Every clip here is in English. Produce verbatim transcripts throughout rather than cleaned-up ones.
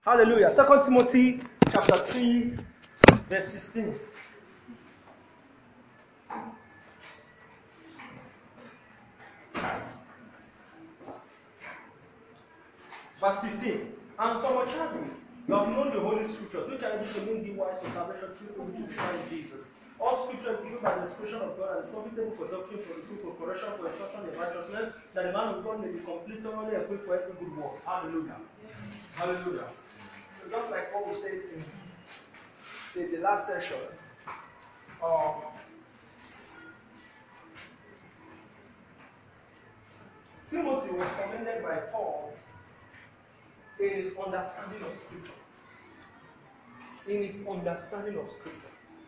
Hallelujah. Second Timothy chapter three, verse sixteen. Verse fifteen. And from a childhood, you have known the Holy Scriptures, which are able to make thee wise for salvation through faith which is in Christ Jesus. All Scripture is given by the inspiration of God and is profitable for doctrine, for reproof, for correction, for instruction in righteousness, that the man of God may be complete, thoroughly equipped for every good work. Hallelujah. Hallelujah. So just like what we said in the, the last session, um, Timothy was commended by Paul in his understanding of Scripture. In his understanding of Scripture.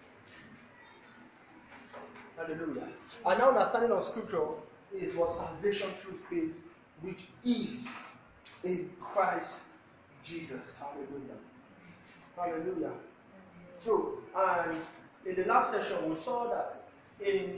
Hallelujah. And our understanding of Scripture is what salvation through faith, which is in Christ Jesus. Hallelujah. Hallelujah. So, and in the last session, we saw that in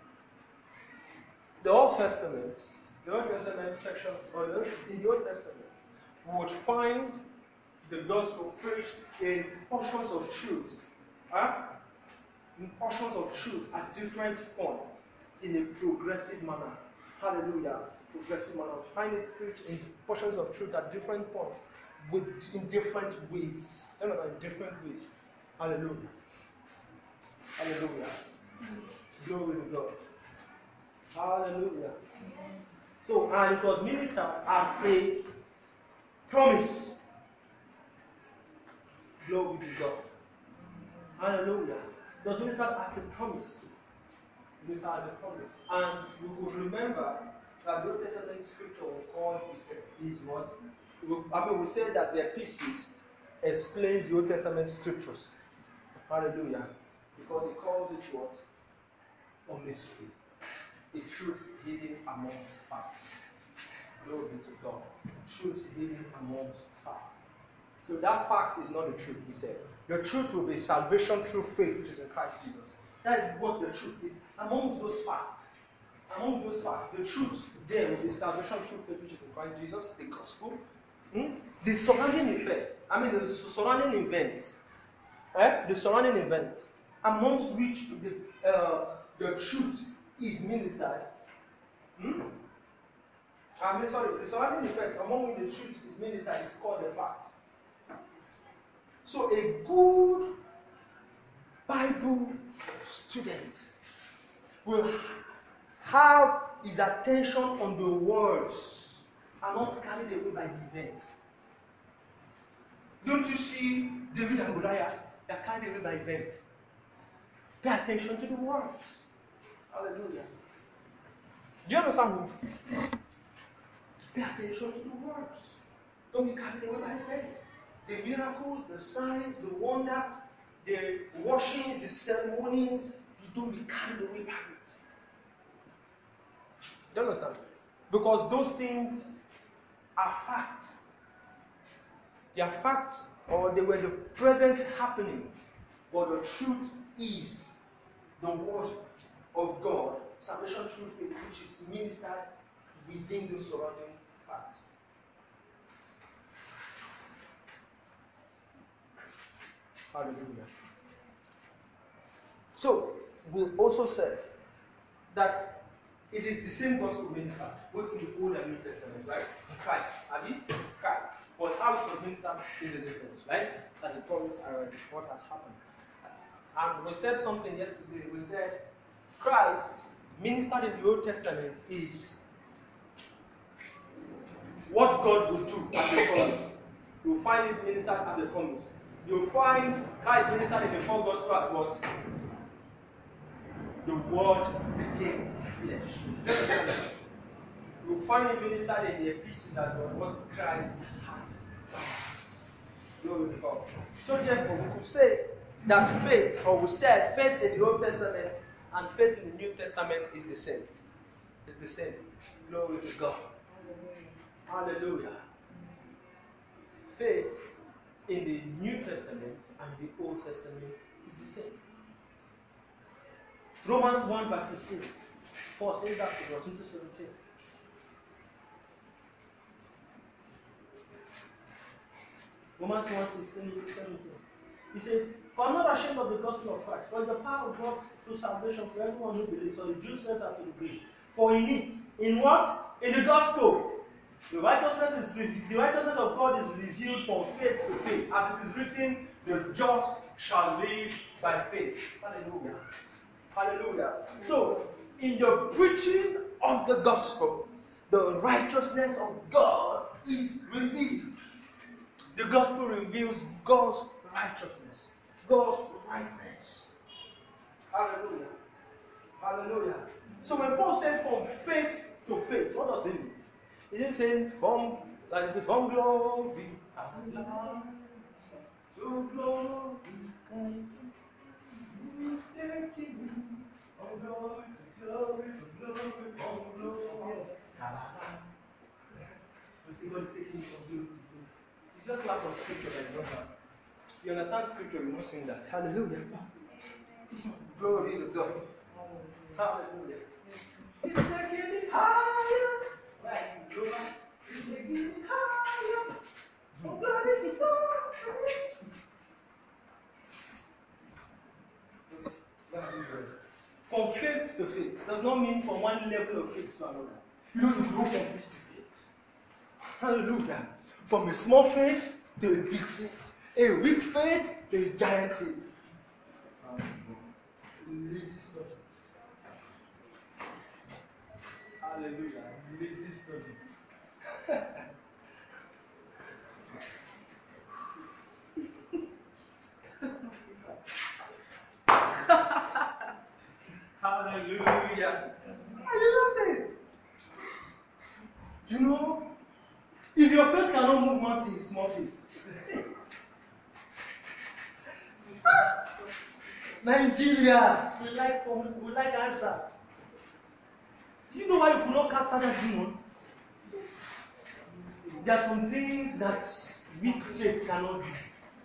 the Old Testament, the Old Testament section, or in the Old Testament, we would find the gospel preached in portions of truth. Huh? In portions of truth at different points in a progressive manner. Hallelujah. Progressive manner. We find it preached in portions of truth at different points with in different ways. In different ways. Hallelujah. Hallelujah. Glory to God. Hallelujah. So, and it was ministered as a promise. Glory to God. Hallelujah. It was ministered as a promise. Ministered as a promise. And we would remember that the Old Testament scripture we call this, this what? We, I mean, we say that the epistles explains the Old Testament scriptures. Hallelujah. Because it calls it what? A mystery. A truth hidden amongst facts. Glory to God. Truth hidden amongst facts. So that fact is not the truth, we said. The truth will be salvation through faith, which is in Christ Jesus. That is what the truth is. Amongst those facts, among those facts, the truth there will be salvation through faith, which is in Christ Jesus, the gospel. Hmm? The surrounding effect, I mean the surrounding event, eh? the surrounding event, amongst which the, uh, the truth is ministered. Hmm? I mean, sorry, the surrounding effect among which the truth is ministered is called the fact. So a good Bible student will have his attention on the words and not carried away by the event. Don't you see David and Goliath? They are carried away by event. Pay attention to the words. Hallelujah. Do you understand me? Pay attention to the words. Don't be carried away by event. The miracles, the signs, the wonders, the washings, the ceremonies, you don't be carried away by it. Do you understand? Because those things are facts. They are facts, or they were the present happenings. But the truth is the word of God, salvation through faith, which is ministered within the surrounding facts. Hallelujah. So, we also said that it is the same gospel ministered, both in the Old and New Testament, right? Christ, Abi, Christ. But how it was ministered is the difference, right? As a promise already, what has happened. And we said something yesterday. We said Christ ministered in the Old Testament is what God will do as a promise. You'll find it ministered as a promise. You'll find Christ ministered in the four Gospels as what? The Word became flesh. You'll find it ministered in the epistles as well, what Christ has done. Glory to God. So therefore, we could say that faith, or we said faith in the Old Testament and faith in the New Testament is the same. It's the same. Glory to God. Hallelujah. Hallelujah. Faith in the New Testament and the Old Testament is the same. Romans one verse sixteen. Paul says that in verse two to seventeen. Romans one sixteen to seventeen. He says, "For I'm not ashamed of the gospel of Christ, for it's the power of God through salvation for everyone who believes, for the Jews first and to the Greek. For in it, in what? In the gospel, the righteousness is the righteousness of God is revealed from faith to faith, as it is written, the just shall live by faith." Hallelujah. Hallelujah. So, in the preaching of the gospel, the righteousness of God is revealed. The gospel reveals God's righteousness, God's rightness. Hallelujah. Hallelujah. So when Paul said from faith to faith, what does it mean? He didn't say from, like the from glory to glory. He's taking me from glory to glory to glory, from glory. You see, God is taking me from glory to glory. It's just lack of scripture that you don't have. You understand scripture, you must sing that. Hallelujah. Glory to God. Hallelujah. He's taking me higher. Right. He's taking me higher. From glory to glory. From faith to faith does not mean from one level of faith to another. You know, you go from faith to faith. Hallelujah. From a small faith to a big faith. A weak faith to a giant faith. Lazy study. Hallelujah. Lazy study. Hallelujah. Are you laughing? You know, if your faith cannot move mountains, small faith. Nigeria, we like we like answers. Do you know why you could not cast out that demon? There are some things that weak faith cannot do.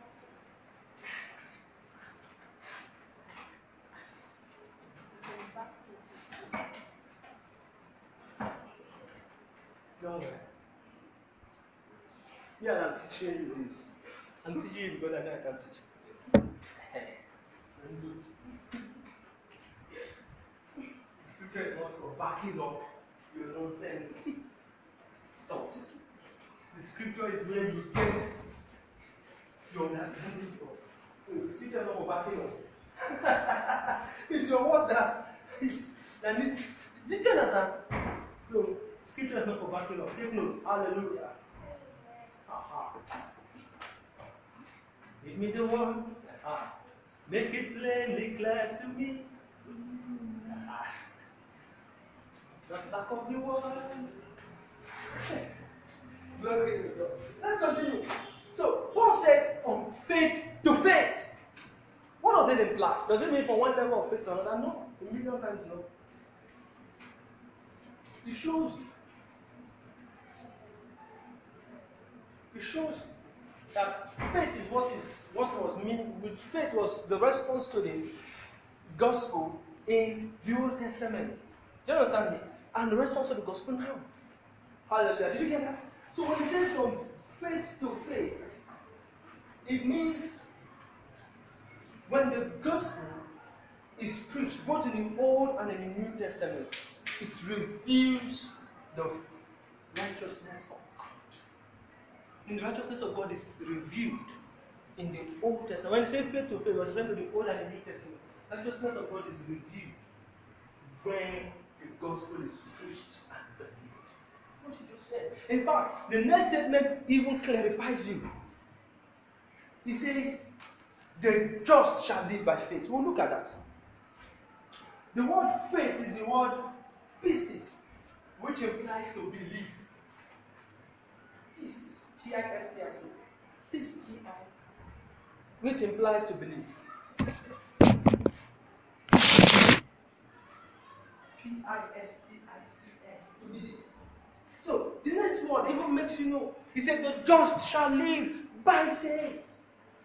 No way. Yeah, I'm teaching you this. I'm teaching you because I know I can teach it. The scripture is not for backing up your nonsense thoughts. The scripture is where you get your understanding from. So the scripture is not for backing up. It's your words that is that needs. Did you understand? So scripture is not for backing up. Take note. Hallelujah. Aha. Give me the word. Aha. Make it plainly clear to me. Aha. The back of the word. Glory to God. Let's continue. So Paul says from faith to faith. What does it imply? Does it mean from one level of faith to another? No. A million times no. It shows It shows that faith is what is what was mean with faith was the response to the gospel in the Old Testament. Do you understand me? And the response to the gospel now. Hallelujah. Did you get that? So when it says from faith to faith, it means when the gospel is preached, both in the Old and in the New Testament, it reveals the righteousness of God. And the righteousness of God is revealed in the Old Testament. When you say faith to faith, it was referring to the Old and the New Testament. The righteousness of God is revealed when the gospel is preached and believed. What you just said. In fact, the next statement even clarifies you. He says, the just shall live by faith. We'll look at that. The word faith is the word pistis, which implies to believe. Pistis. P I S T I S. Pistis. Which implies to believe. P I S T I C S. To believe. So, the next word even makes you know. He said, the just shall live by faith.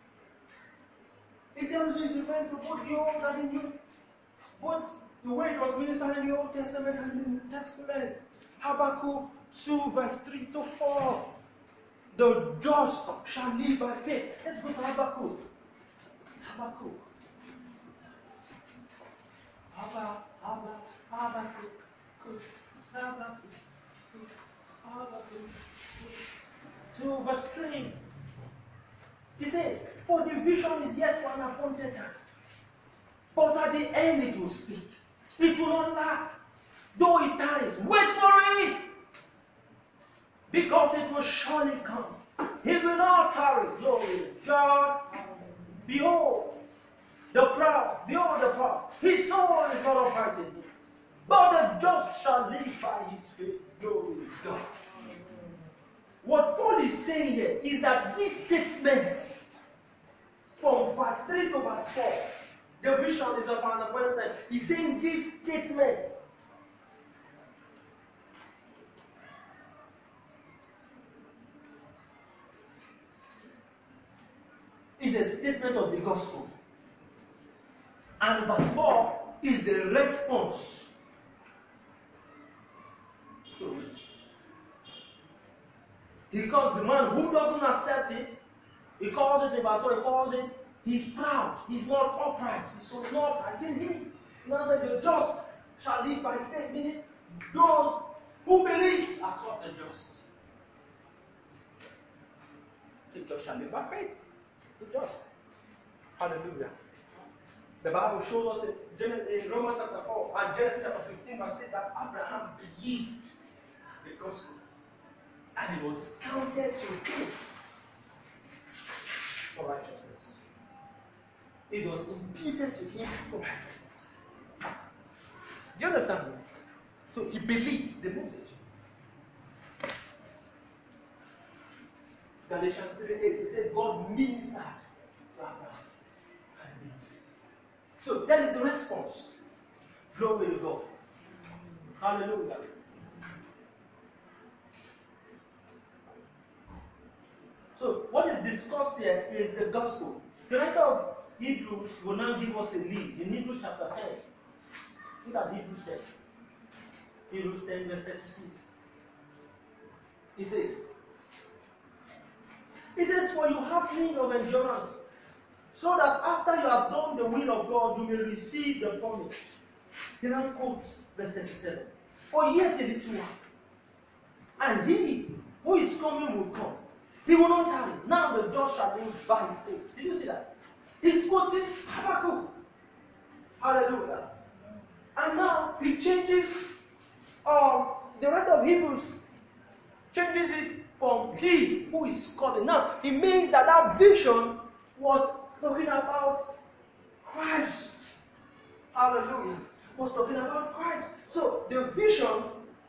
It tells you it's referring to both the Old and the New. Both the way it was ministered in the Old Testament and the New Testament. Habakkuk two, verse three to four. The just shall live by faith. Let's go to Habakkuk. Habakkuk. Habakkuk. Habakkuk. Habakkuk. Habakkuk. Habakkuk. To verse three. He says, for the vision is yet for an appointed time. But at the end it will speak. It will not lack. Though it tarries, wait for it. Because it will surely come. It will not tarry. Glory to God. Behold, the proud. Behold the proud. His soul is not upright in him. But the just shall live by his faith. Glory to God. What Paul is saying here is that this statement from verse three to verse four, the vision is of an appointed time. He's saying this statement is a statement of the gospel. And verse four is the response to it. He calls the man who doesn't accept it, he calls it in verse four, he calls it, he's proud, he's not upright, so he's not upright in him. He now says, the just shall live by faith, meaning those who believe are called the just. The just shall live by faith. The just. Hallelujah. The Bible shows us in, in Romans chapter four and Genesis chapter fifteen, verse eight, that Abraham believed the gospel. And it was counted to him for righteousness. It was imputed to him for righteousness. Do you understand me? So he believed the message. Galatians three eight, he said God ministered to Abraham and believed it. So that is the response. Glory to God. Hallelujah. So what is discussed here is the gospel. The writer of Hebrews will now give us a lead in Hebrews chapter ten. Look at Hebrews ten. Hebrews ten verse thirty-six. He says, He says, for you have need of endurance, so that after you have done the will of God, you may receive the promise. He now quotes verse thirty-seven. For yet a little while, and he who is coming will come. He will not tarry. Now the just shall live by faith. Did you see that? He's quoting Habakkuk. Hallelujah. And now he changes, um, the writer of Hebrews changes it from he who is coming. Now, it means that that vision was talking about Christ. Hallelujah. Was talking about Christ. So, the vision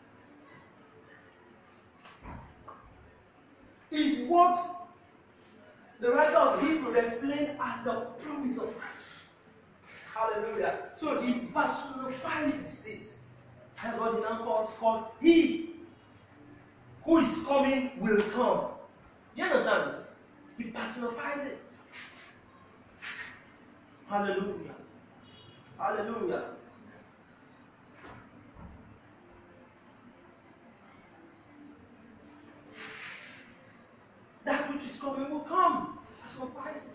is what the writer of Hebrews explained as the promise of Christ. Hallelujah. So, he personified it. That's what he now calls, called he who is coming will come. You understand? He personifies it. Hallelujah. Hallelujah. That which is coming will come. Personifies it.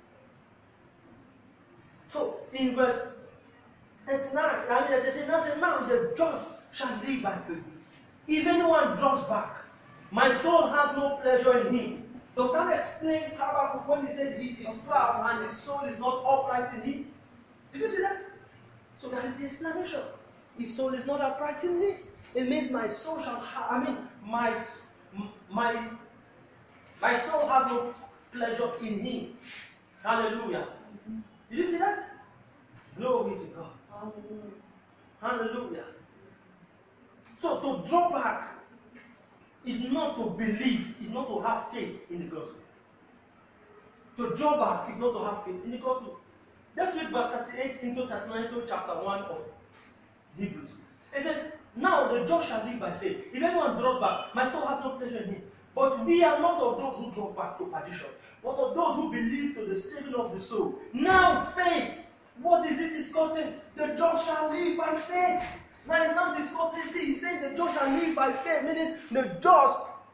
So, in verse thirty-nine, I mean thirty-nine says, now the just shall live by faith. If anyone draws back, my soul has no pleasure in him. Does that explain Habakkuk when he said he is proud and his soul is not upright in him? Did you see that? So that is the explanation. His soul is not upright in him. It means my soul shall have, I mean, my, my, my soul has no pleasure in him. Hallelujah. Did you see that? Glory to God. Hallelujah. So to draw back is not to believe, is not to have faith in the gospel. To draw back is not to have faith in the gospel. Let's read verse thirty-eight into thirty-nine to chapter one of Hebrews. It says, now the just shall live by faith. If anyone draws back, my soul has no pleasure in him. But we are not of those who draw back to perdition, but of those who believe to the saving of the soul. Now faith, what is it discussing? The just shall live by faith. Now he's not discussing, see, he's saying the just shall live by faith, meaning the just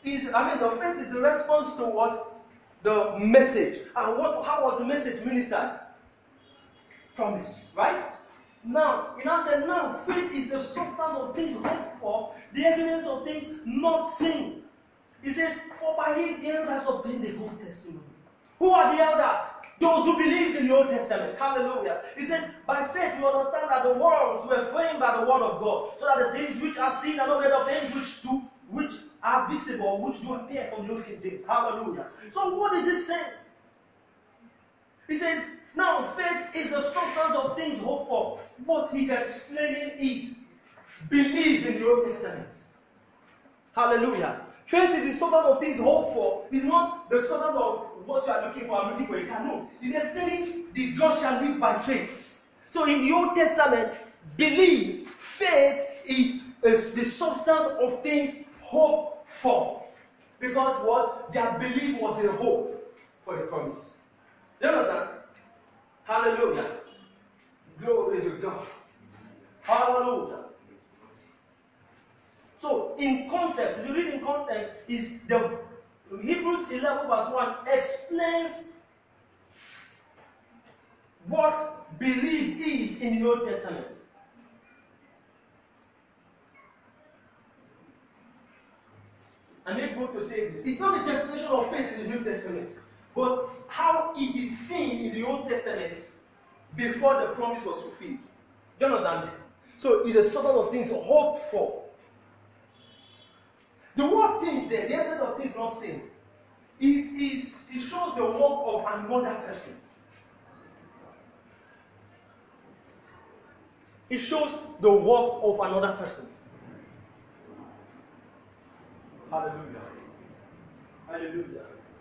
is, I mean, the faith is the response to what? The message. And what? How was the message ministered? Promise, right? Now, he now said, now faith is the substance of things hoped for, the evidence of things not seen. He says, for by it the elders obtained a good testimony. Who are the elders? Those who believed in the Old Testament. Hallelujah. He said, by faith we understand that the worlds were framed by the word of God, so that the things which are seen are not made of things which do, which are visible, which do appear from the old things. Hallelujah. So what is he saying? He says, now faith is the substance of things hoped for. What he's explaining is believe in the Old Testament. Hallelujah. Faith is the substance of things hoped for. It's not the substance of what you are looking for. I'm looking for. You can know. He's explaining the just shall live by faith. So in the Old Testament, believe, faith is, is the substance of things hoped for. Because what? Their belief was a hope for the promise. Do you understand? Hallelujah. Glory to God. Hallelujah. So, in context, if you read in context, is the Hebrews eleven verse one explains what belief is in the Old Testament. I'm able to say this. It's not the definition of faith in the New Testament, but how it is seen in the Old Testament before the promise was fulfilled. Do you understand? So, it is sort of things hoped for. The word things there, the evidence of things not seen, it is it shows the work of another person. It shows the work of another person. Hallelujah. Hallelujah.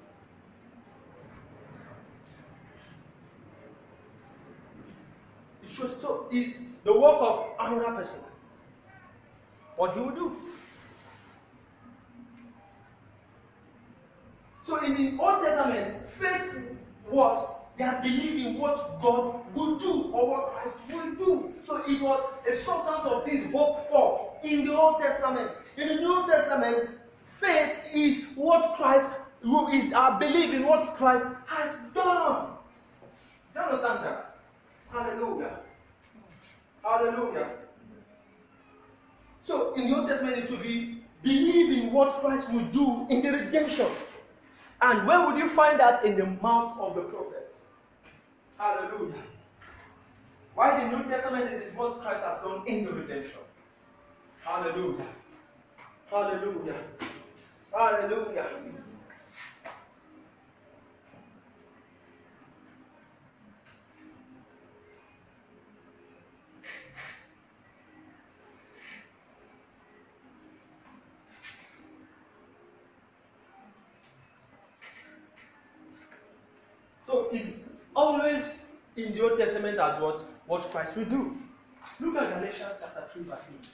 It shows so is the work of another person. What he will do. So in the Old Testament, faith was their belief in what God would do or what Christ will do. So it was a substance of things hoped for in the Old Testament. In the New Testament, faith is what Christ, is our belief in what Christ has done. Do you understand that? Hallelujah. Hallelujah. So in the Old Testament, it will be believing what Christ will do in the redemption. And where would you find that? In the mouth of the prophet. Hallelujah. Why the New Testament is what Christ has done in the redemption. Hallelujah. Hallelujah. Hallelujah. So it's always in the Old Testament as what, what Christ will do. Look at Galatians chapter three, verse eight.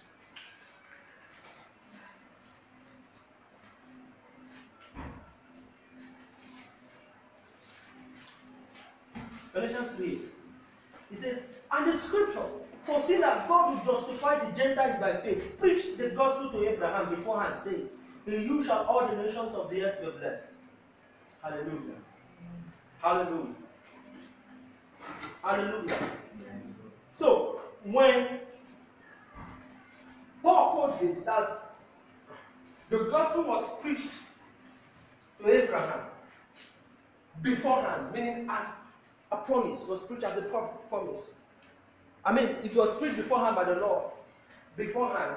Galatians three eight. He says, and the scripture, for see that God will justify the Gentiles by faith, preach the gospel to Abraham beforehand, saying, in you shall all the nations of the earth be blessed. Hallelujah. Hallelujah. Hallelujah. So, when Paul quotes this, that the gospel was preached to Abraham beforehand, meaning as a promise, was preached as a promise. I mean, it was preached beforehand by the Lord. Beforehand.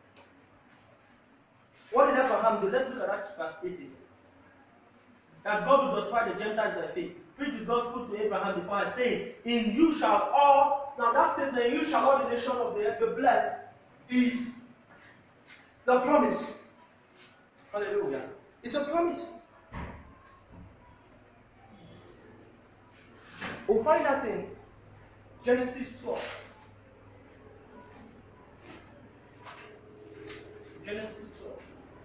What did Abraham do? Let's look at that verse eighteen. That God will justify the Gentiles by faith. Preach the gospel to Abraham beforehand, saying, in you shall all, now that statement, you shall all the nation of the earth be blessed, is the promise. Hallelujah. It's a promise. We'll find that in Genesis twelve. Genesis twelve.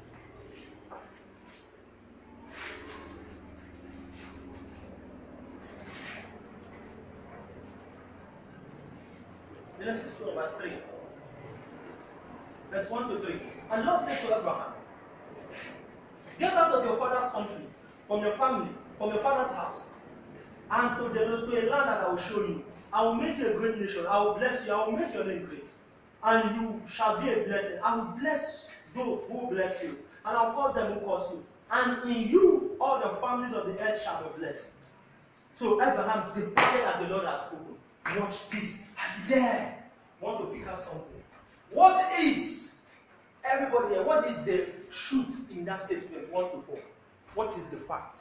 Genesis twelve, verse three. Verse one to three. And Lord said to Abraham, Get out of your father's country, from your family, from your father's house, and to, the, to a land that I will show you. I will make you a great nation. I will bless you. I will make your name great. And you shall be a blessing. I will bless those who bless you. And I will call them who curse you. And in you, all the families of the earth shall be blessed. So Abraham departed as the Lord has spoken. Watch this. Are you there? Want to pick out something? What is, everybody here, what is the truth in that statement, one to four? What is the fact?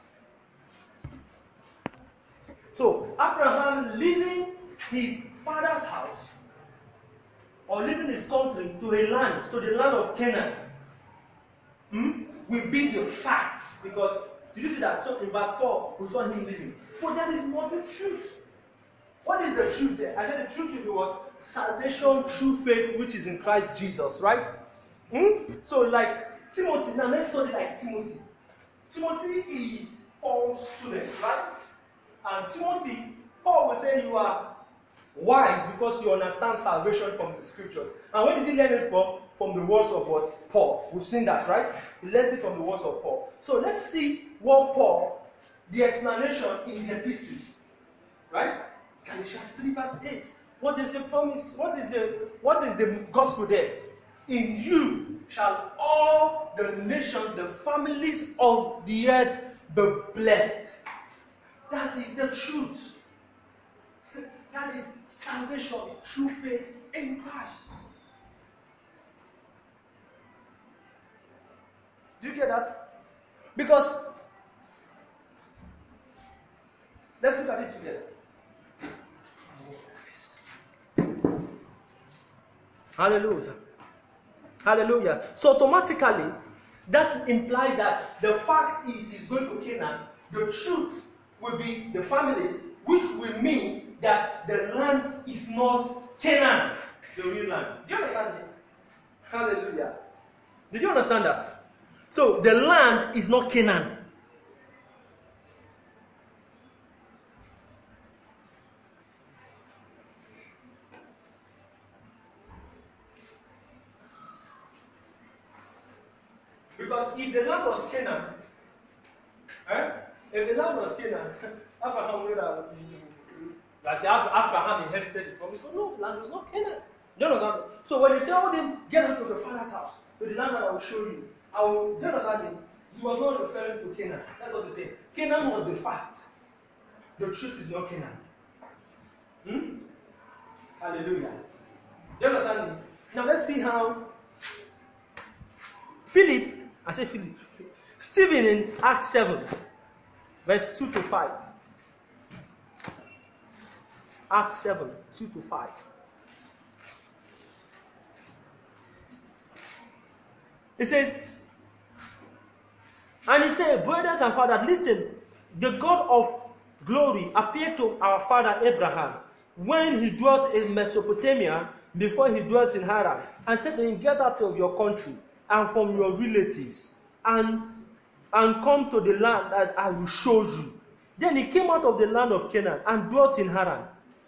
So, Abraham leaving his father's house, or leaving his country to a land, to the land of Canaan, hmm, will be the fact. Because, did you see that? So, in verse four, we saw him leaving. But that is not the truth. What is the truth here? I said the truth will be what? Salvation through faith, which is in Christ Jesus, right? Hmm? So, like Timothy, now let's study like Timothy. Timothy is Paul's student, right? And Timothy, Paul will say you are wise because you understand salvation from the scriptures. And where did he learn it from? From the words of what? Paul. We've seen that, right? He learned it from the words of Paul. So let's see what Paul, the explanation in the epistles, right? Galatians three verse eight. What is the promise? What is the what is the gospel there? In you shall all the nations, the families of the earth be blessed. That is the truth. That is salvation through faith in Christ. Do you get that? Because let's look at it together. Hallelujah. Hallelujah. So automatically, that implies that the fact is he's going to Canaan. The truth will be the families, which will mean that the land is not Canaan, the real land. Do you understand it? Hallelujah. Did you understand that? So the land is not Canaan. Because if the land was Canaan, eh? If the land was Canaan, Abraham would have, like Abraham inherited the promise. So no, the land was not Canaan. Do you understand? So when he told him, get out of your father's house, to the land that I will show you, I will, do you understand? He was not referring to Canaan. That's what he said. Canaan was the fact. The truth is not Canaan. Hmm? Hallelujah. Do you understand me? Now let's see how Philip, I say Philip, Stephen in Acts seven, verse two to five. Acts seven, two to five. It says, and he said, brothers and fathers, listen, the God of glory appeared to our father Abraham when he dwelt in Mesopotamia before he dwelt in Haran, and said to him, get out of your country and from your relatives, and, and come to the land that I will show you. Then he came out of the land of Canaan and dwelt in Haran.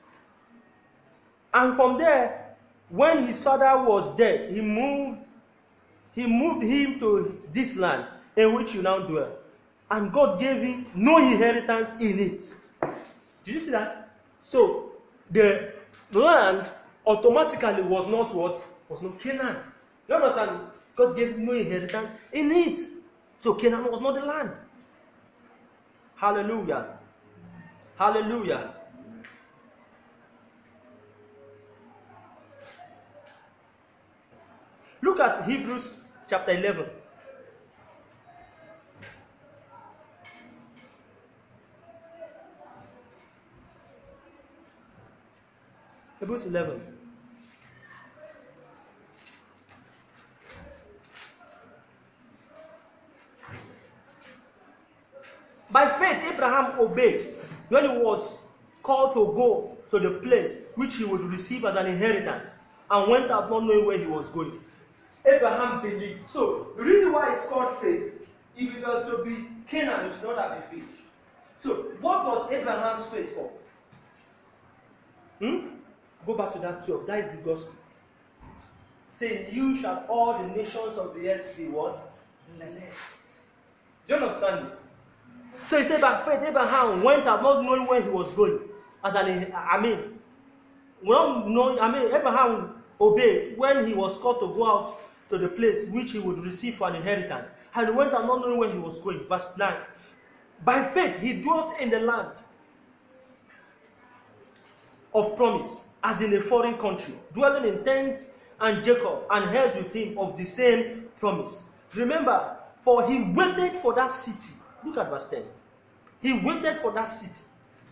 And from there, when his father was dead, he moved, he moved him to this land in which you now dwell. And God gave him no inheritance in it. Did you see that? So, the land automatically was not what? Was not Canaan. You understand? God gave no inheritance in it. So Canaan was not the land. Hallelujah. Hallelujah. Look at Hebrews chapter eleven. Hebrews eleven. By faith, Abraham obeyed when he was called to go to the place which he would receive as an inheritance, and went out not knowing where he was going. Abraham believed. So, the reason why it's called faith, if it was to be Canaan, it would not have been faith. So, what was Abraham's faith for? Hmm? Go back to that twelve. That is the gospel. Say, you shall all the nations of the earth be what? Blessed. Do you understand me? So he said, by faith, Abraham went out not knowing where he was going. As an, I mean, not knowing, I mean, Abraham obeyed when he was called to go out to the place which he would receive for an inheritance. And he went out not knowing where he was going. Verse nine. By faith, he dwelt in the land of promise, as in a foreign country, dwelling in tents, and Jacob and heirs with him of the same promise. Remember, for he waited for that city. Look at verse ten. He waited for that city,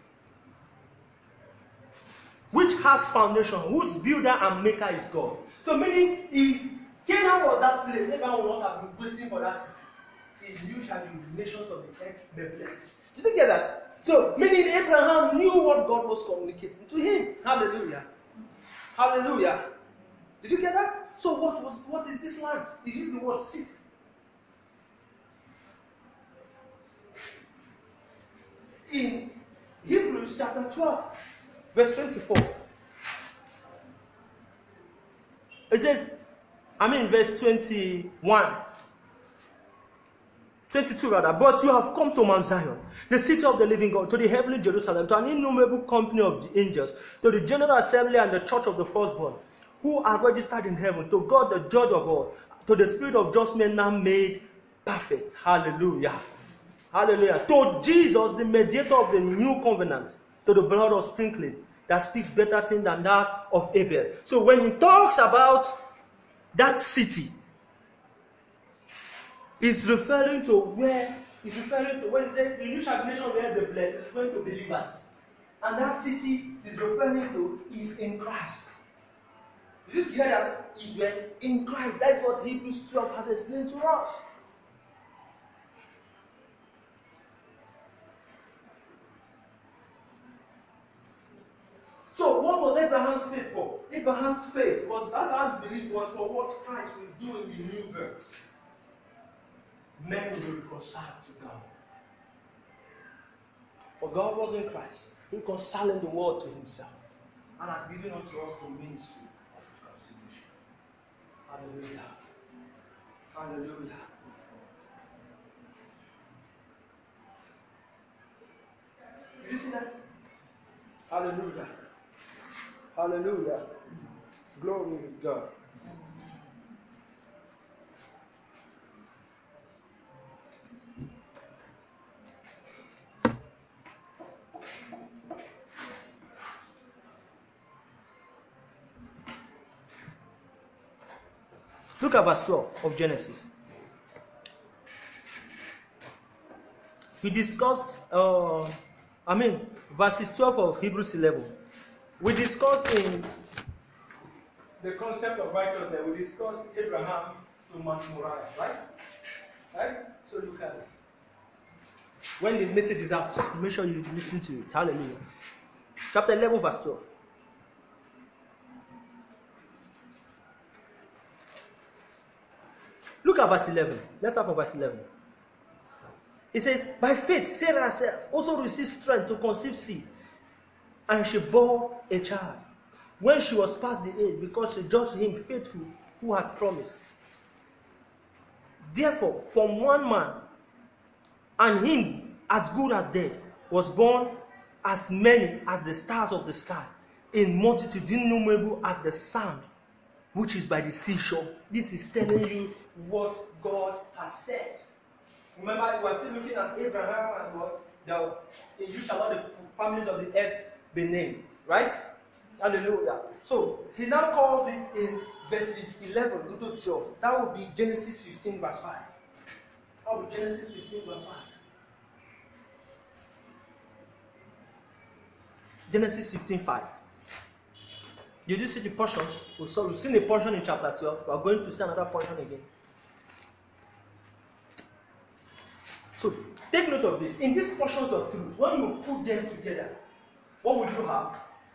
which has foundation, whose builder and maker is God. So meaning, if Canaan was that place, Abraham would not have been waiting for that city. In you shall the nations of the earth be blessed. Did you get that? So, meaning Abraham knew what God was communicating to him. Hallelujah. Hallelujah. Did you get that? So what was what is this land? He used the word city. In Hebrews chapter twelve, verse twenty-four. It says, I mean verse twenty-one. twenty-two rather, but you have come to Mount Zion, the city of the living God, to the heavenly Jerusalem, to an innumerable company of the angels, to the general assembly and the church of the firstborn, who are registered in heaven, to God the judge of all, to the spirit of just men now made perfect. Hallelujah. Hallelujah. To Jesus, the mediator of the new covenant, to the blood of sprinkling, that speaks better things than that of Abel. So when he talks about that city, it's referring to where, it's referring to when he says, the new shall be nation where the blessed, it's referring to believers. And that city is referring to is in Christ. Did you hear that? Is when in Christ. That's what Hebrews twelve has explained to us. So what was Abraham's faith for? Abraham's faith was, Abraham's belief was for what Christ will do in the new birth. Men will be reconciled to God. For God was in Christ, reconciling the world to himself, and has given unto us the ministry of reconciliation. Hallelujah. Hallelujah. Did you see that? Hallelujah. Hallelujah. Glory to God. Look at verse twelve of Genesis. We discussed, uh, I mean, verses twelve of Hebrews eleven. We discussed in the concept of righteousness, we discussed Abraham to Mount Moriah, right? Right? So look at it. When the message is out, make sure you listen to it. Hallelujah. Chapter eleven, verse twelve. Look at verse eleven. Let's start from verse eleven. It says, by faith, Sarah herself also received strength to conceive seed, and she bore a child when she was past the age, because she judged him faithful who had promised. Therefore, from one man, and him as good as dead, was born as many as the stars of the sky, in multitude innumerable as the sand which is by the seashore. This is telling you what God has said. Remember, we are still looking at Abraham and what? The, in you shall all the families of the earth be named. Right? Hallelujah. So, he now calls it in verses eleven to twelve. That would be Genesis fifteen verse five. That would be Genesis fifteen verse five. Genesis fifteen five. Did you see the portions? We saw, we've seen a portion in chapter twelve. We are going to see another portion again. So, take note of this. In these portions of truth, when you put them together, what would you have?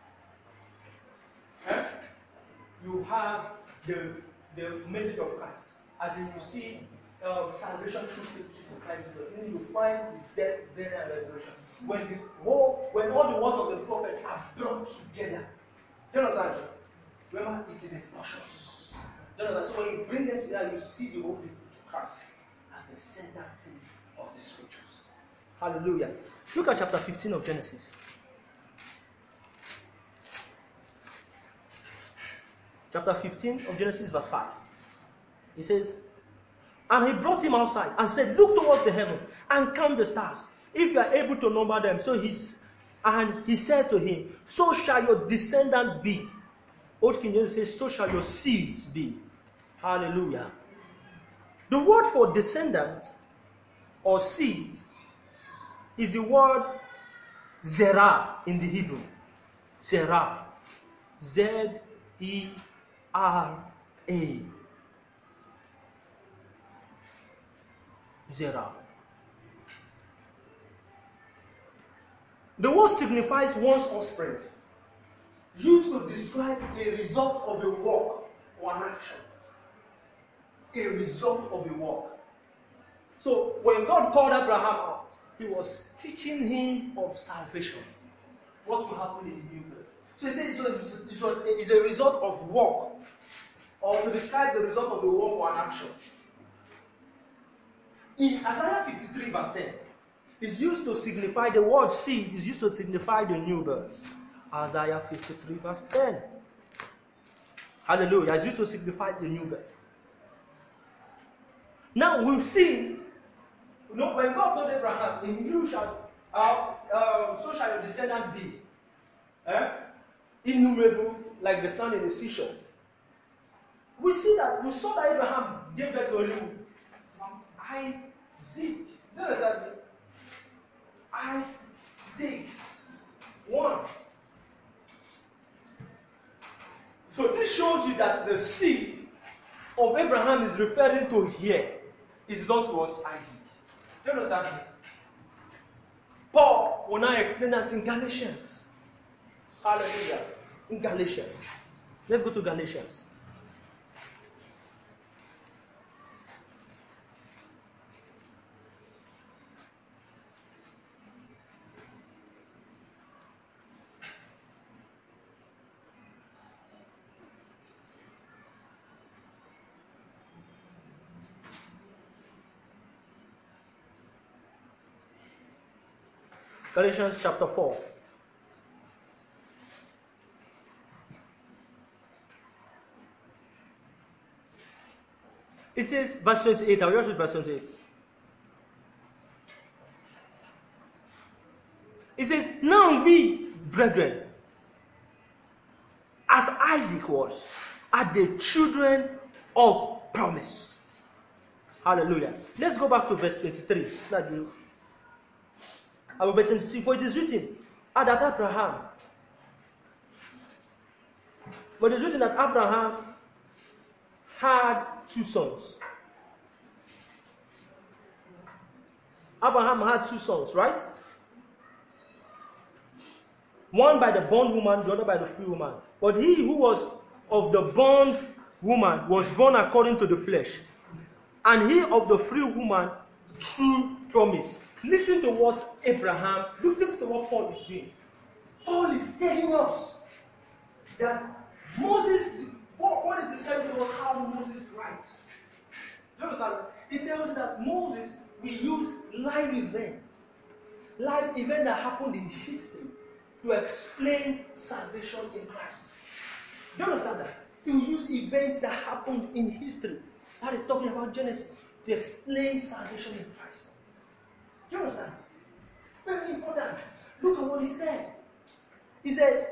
Eh? You have the, the message of Christ. As in you see um, salvation through faith in Christ Jesus. Then you find his death, burial, and resurrection. When the whole, when all the words of the prophet are brought together. Do you understand? Remember, it is a portions. Do you understand? So when you bring them together, you see the whole picture of Christ at the center thing of the scriptures. Hallelujah. Look at chapter fifteen of Genesis. Chapter fifteen of Genesis, verse five. He says, and he brought him outside and said, look towards the heaven and count the stars, if you are able to number them. So he's, and he said to him, so shall your descendants be. Old King James says, so shall your seeds be. Hallelujah. The word for descendant or seed is the word zerah in the Hebrew. Zerah. Z E R A. Zerah. The word signifies one's offspring, used to describe a result of a work or an action. A result of a work. So when God called Abraham out, he was teaching him of salvation. What will happen in the new birth. So he said it was, it was it is a result of work, or to describe the result of a work or an action. In Isaiah fifty-three verse ten, it's used to signify, the word seed is used to signify the new birth. Isaiah fifty-three verse ten. Hallelujah. It's used to signify the new birth. Now we've seen, you know, when God told Abraham, in you shall, uh, uh, so shall your descendant be. Eh? Innumerable, like the sand in the seashore. We see that, we saw that Abraham gave birth to a little Isaac. Do you understand me? Isaac. One. So this shows you that the seed of Abraham is referring to here is not what? Isaac. Do you understand me? Paul will now explain that in Galatians. Hallelujah. In Galatians. Let's go to Galatians. Galatians chapter four. It says, verse twenty-eight, I'll just read verse twenty-eight. It says, now we, brethren, as Isaac was, are the children of promise. Hallelujah. Let's go back to verse twenty-three. It's not you. Our verse twenty-three, for it is written, and that Abraham, but it is written that Abraham had two sons. Abraham had two sons, right? One by the bondwoman, the other by the free woman. But he who was of the bond woman was born according to the flesh, and he of the free woman through promise. Listen to what Abraham, look, listen to what Paul is doing. Paul is telling us that Moses, what, what is describing to us how Moses writes. Do you understand? He tells us that Moses will use live events, live events that happened in history to explain salvation in Christ. Do you understand that? He will use events that happened in history. That is talking about Genesis to explain salvation in Christ. Do you understand? Very important. Look at what he said. He said,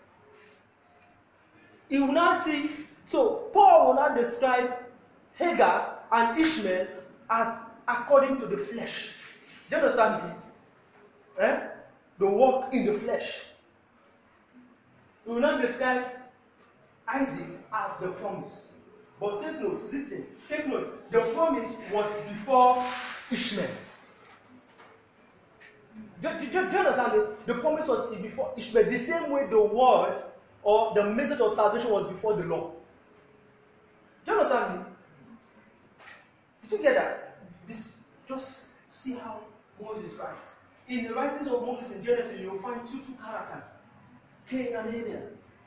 he will now see, so Paul will now describe Hagar and Ishmael as according to the flesh. Do you understand me? Eh? The walk in the flesh. He will now describe Isaac as the promise. But take note, listen, take note, the promise was before Ishmael. Do, do, do you understand it? The promise was before Ishmael, the same way the word or the message of salvation was before the law. Do you understand me? Did you get that? This, just see how Moses writes. In the writings of Moses in Genesis, you'll find two, two characters, Cain and Abel.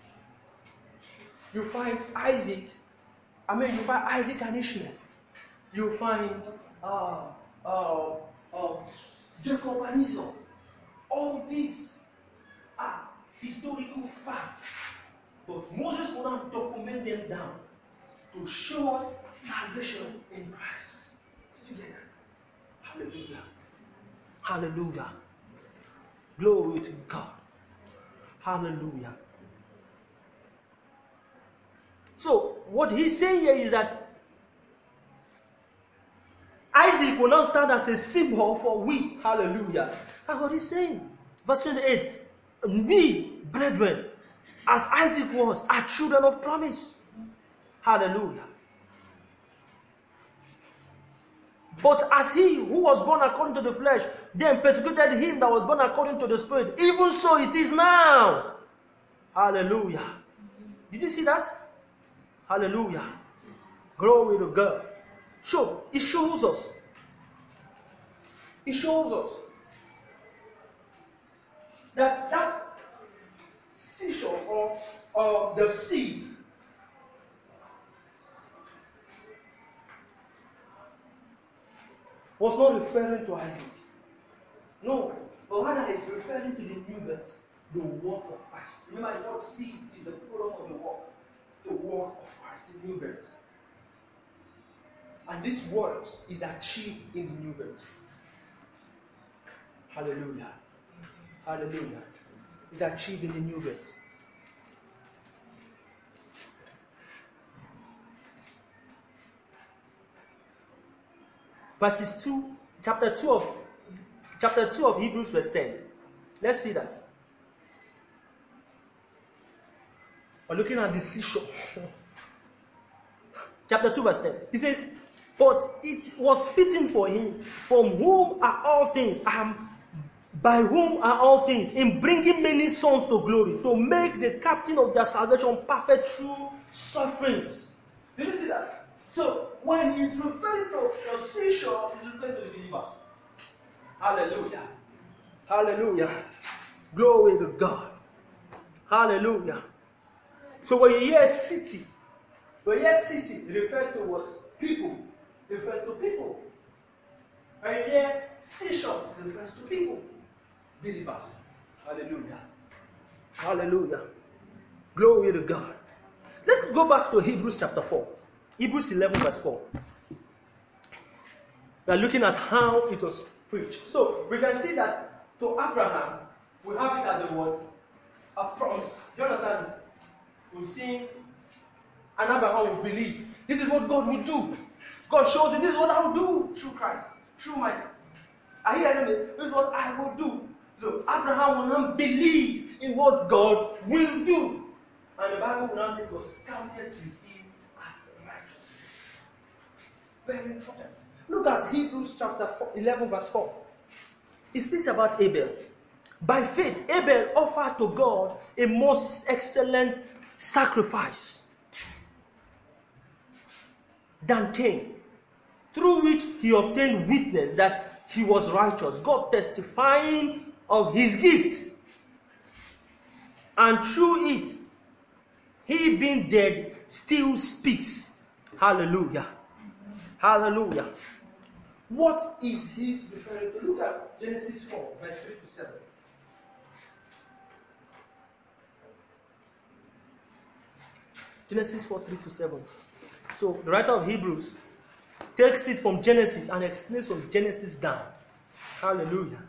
You find Isaac, I mean, you find Isaac and Ishmael. You find uh, uh, um, Jacob and Esau. All these are historical facts. But Moses will now document them down to show us salvation in Christ. Did you get that? Hallelujah. Hallelujah. Glory to God. Hallelujah. So, what he's saying here is that Isaac will now stand as a symbol for we. Hallelujah. That's what he's saying. Verse twenty-eight. We, brethren, as Isaac was, are children of promise. Hallelujah. But as he who was born according to the flesh, then persecuted him that was born according to the Spirit, even so it is now. Hallelujah. Did you see that? Hallelujah. Glory to God. So, it shows us. It shows us that that seashore or, or the seed was not referring to Isaac. No, but rather is referring to the new birth, the work of Christ. Remember, the word seed is the product of the work. It's the work of Christ, the new birth. And this work is achieved in the new birth. Hallelujah. Hallelujah. It's achieved in the new birth. Verses two, chapter two of chapter two of Hebrews, verse ten. Let's see that. We're looking at the seashore. Chapter two, verse ten. He says, but it was fitting for him, from whom are all things, and by whom are all things, in bringing many sons to glory, to make the captain of their salvation perfect through sufferings. Did you see that? So, when he's referring to the seashore, he's referring to the believers. Hallelujah. Hallelujah. Glory to God. Hallelujah. So when you hear city, when you hear city, it refers to what? People. It refers to people. When you hear seashore, it refers to people. Believers. Hallelujah. Hallelujah. Glory to God. Let's go back to Hebrews chapter four. Hebrews eleven verse four. We are looking at how it was preached. So we can see that to Abraham, we have it as a what? A promise. Do you understand? We've seen, and Abraham will believe. This is what God will do. God shows him, this is what I will do through Christ, through myself. Are you hearing me? This is what I will do. So Abraham will not believe in what God will do. And the Bible will not say it was counted to him as righteousness. Very important. Look at Hebrews chapter eleven verse four. It speaks about Abel. By faith, Abel offered to God a most excellent sacrifice than Cain, through which he obtained witness that he was righteous, God testifying of his gift. And through it, he being dead still speaks. Hallelujah. Hallelujah. What is he referring to? Look at Genesis four, verse three to seven. Genesis four, three to seven. So the writer of Hebrews takes it from Genesis and explains from Genesis down. Hallelujah.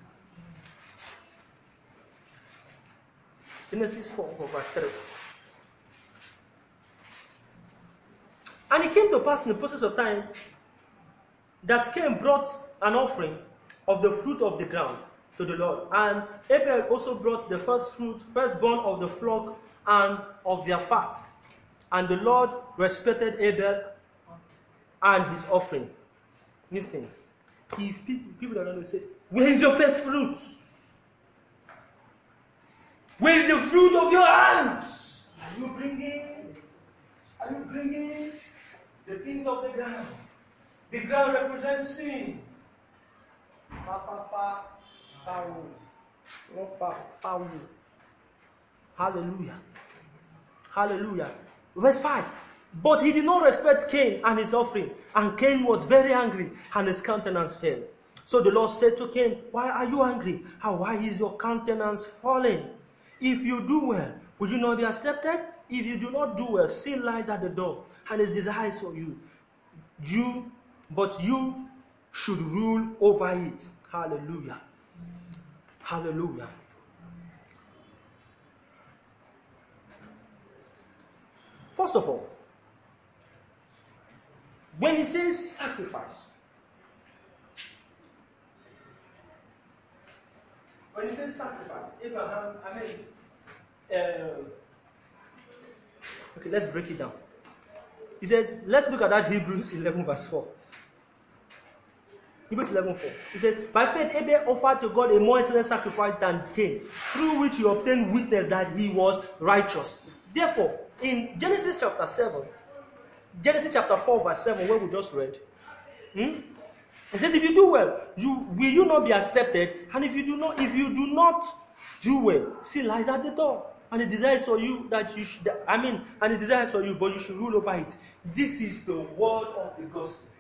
Genesis four, verse three. And it came to pass in the process of time that Cain brought an offering of the fruit of the ground to the Lord. And Abel also brought the first fruit, firstborn of the flock and of their fat. And the Lord respected Abel and his offering. Listen, if people, people don't know, say, where is your first fruit? Where is the fruit of your hands? Are you bringing? Are you bringing the things of the ground? The ground represents sin. Fa fa fa foul. No foul. Foul. Hallelujah. Hallelujah. Verse five. But he did not respect Cain and his offering, and Cain was very angry, and his countenance fell. So the Lord said to Cain, why are you angry? And why is your countenance falling? If you do well, will you not be accepted? If you do not do well, sin lies at the door, and its desires for you. You, but you should rule over it. Hallelujah. Hallelujah. First of all, when he says sacrifice, when he says sacrifice, Abraham, I mean, uh, okay, let's break it down. He says, let's look at that Hebrews eleven verse four. Hebrews eleven four. He says, by faith Abel offered to God a more excellent sacrifice than Cain, through which he obtained witness that he was righteous. Therefore, in Genesis chapter seven, Genesis chapter four verse seven, where we just read, hmm? It says, if you do well, you will you not be accepted, and if you do not, if you do not do well, sin lies at the door, and it desires for you that you should, I mean, and it desires for you, but you should rule over it. This is the word of the gospel.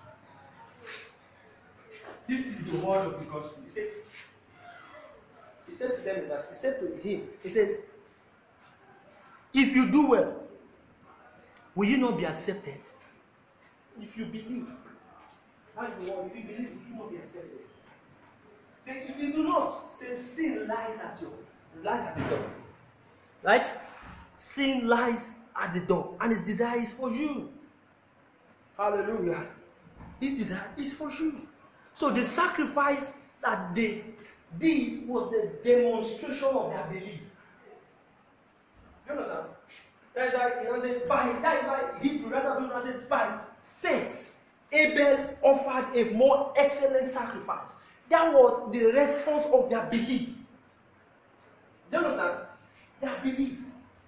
This is the word of the gospel. He said, he said to them, he said to him, he says, if you do well, will you not be accepted? If you believe. That is the word. If you believe, you will not be accepted. If you do not, say sin lies at your lies at the door. Right? Sin lies at the door, and his desire is for you. Hallelujah. His desire is for you. So the sacrifice that they did was the demonstration of their belief. You understand? That's why you know, say, by that is why Hebrew rather people say by faith. Abel offered a more excellent sacrifice. That was the response of their belief. Do you understand? Their belief.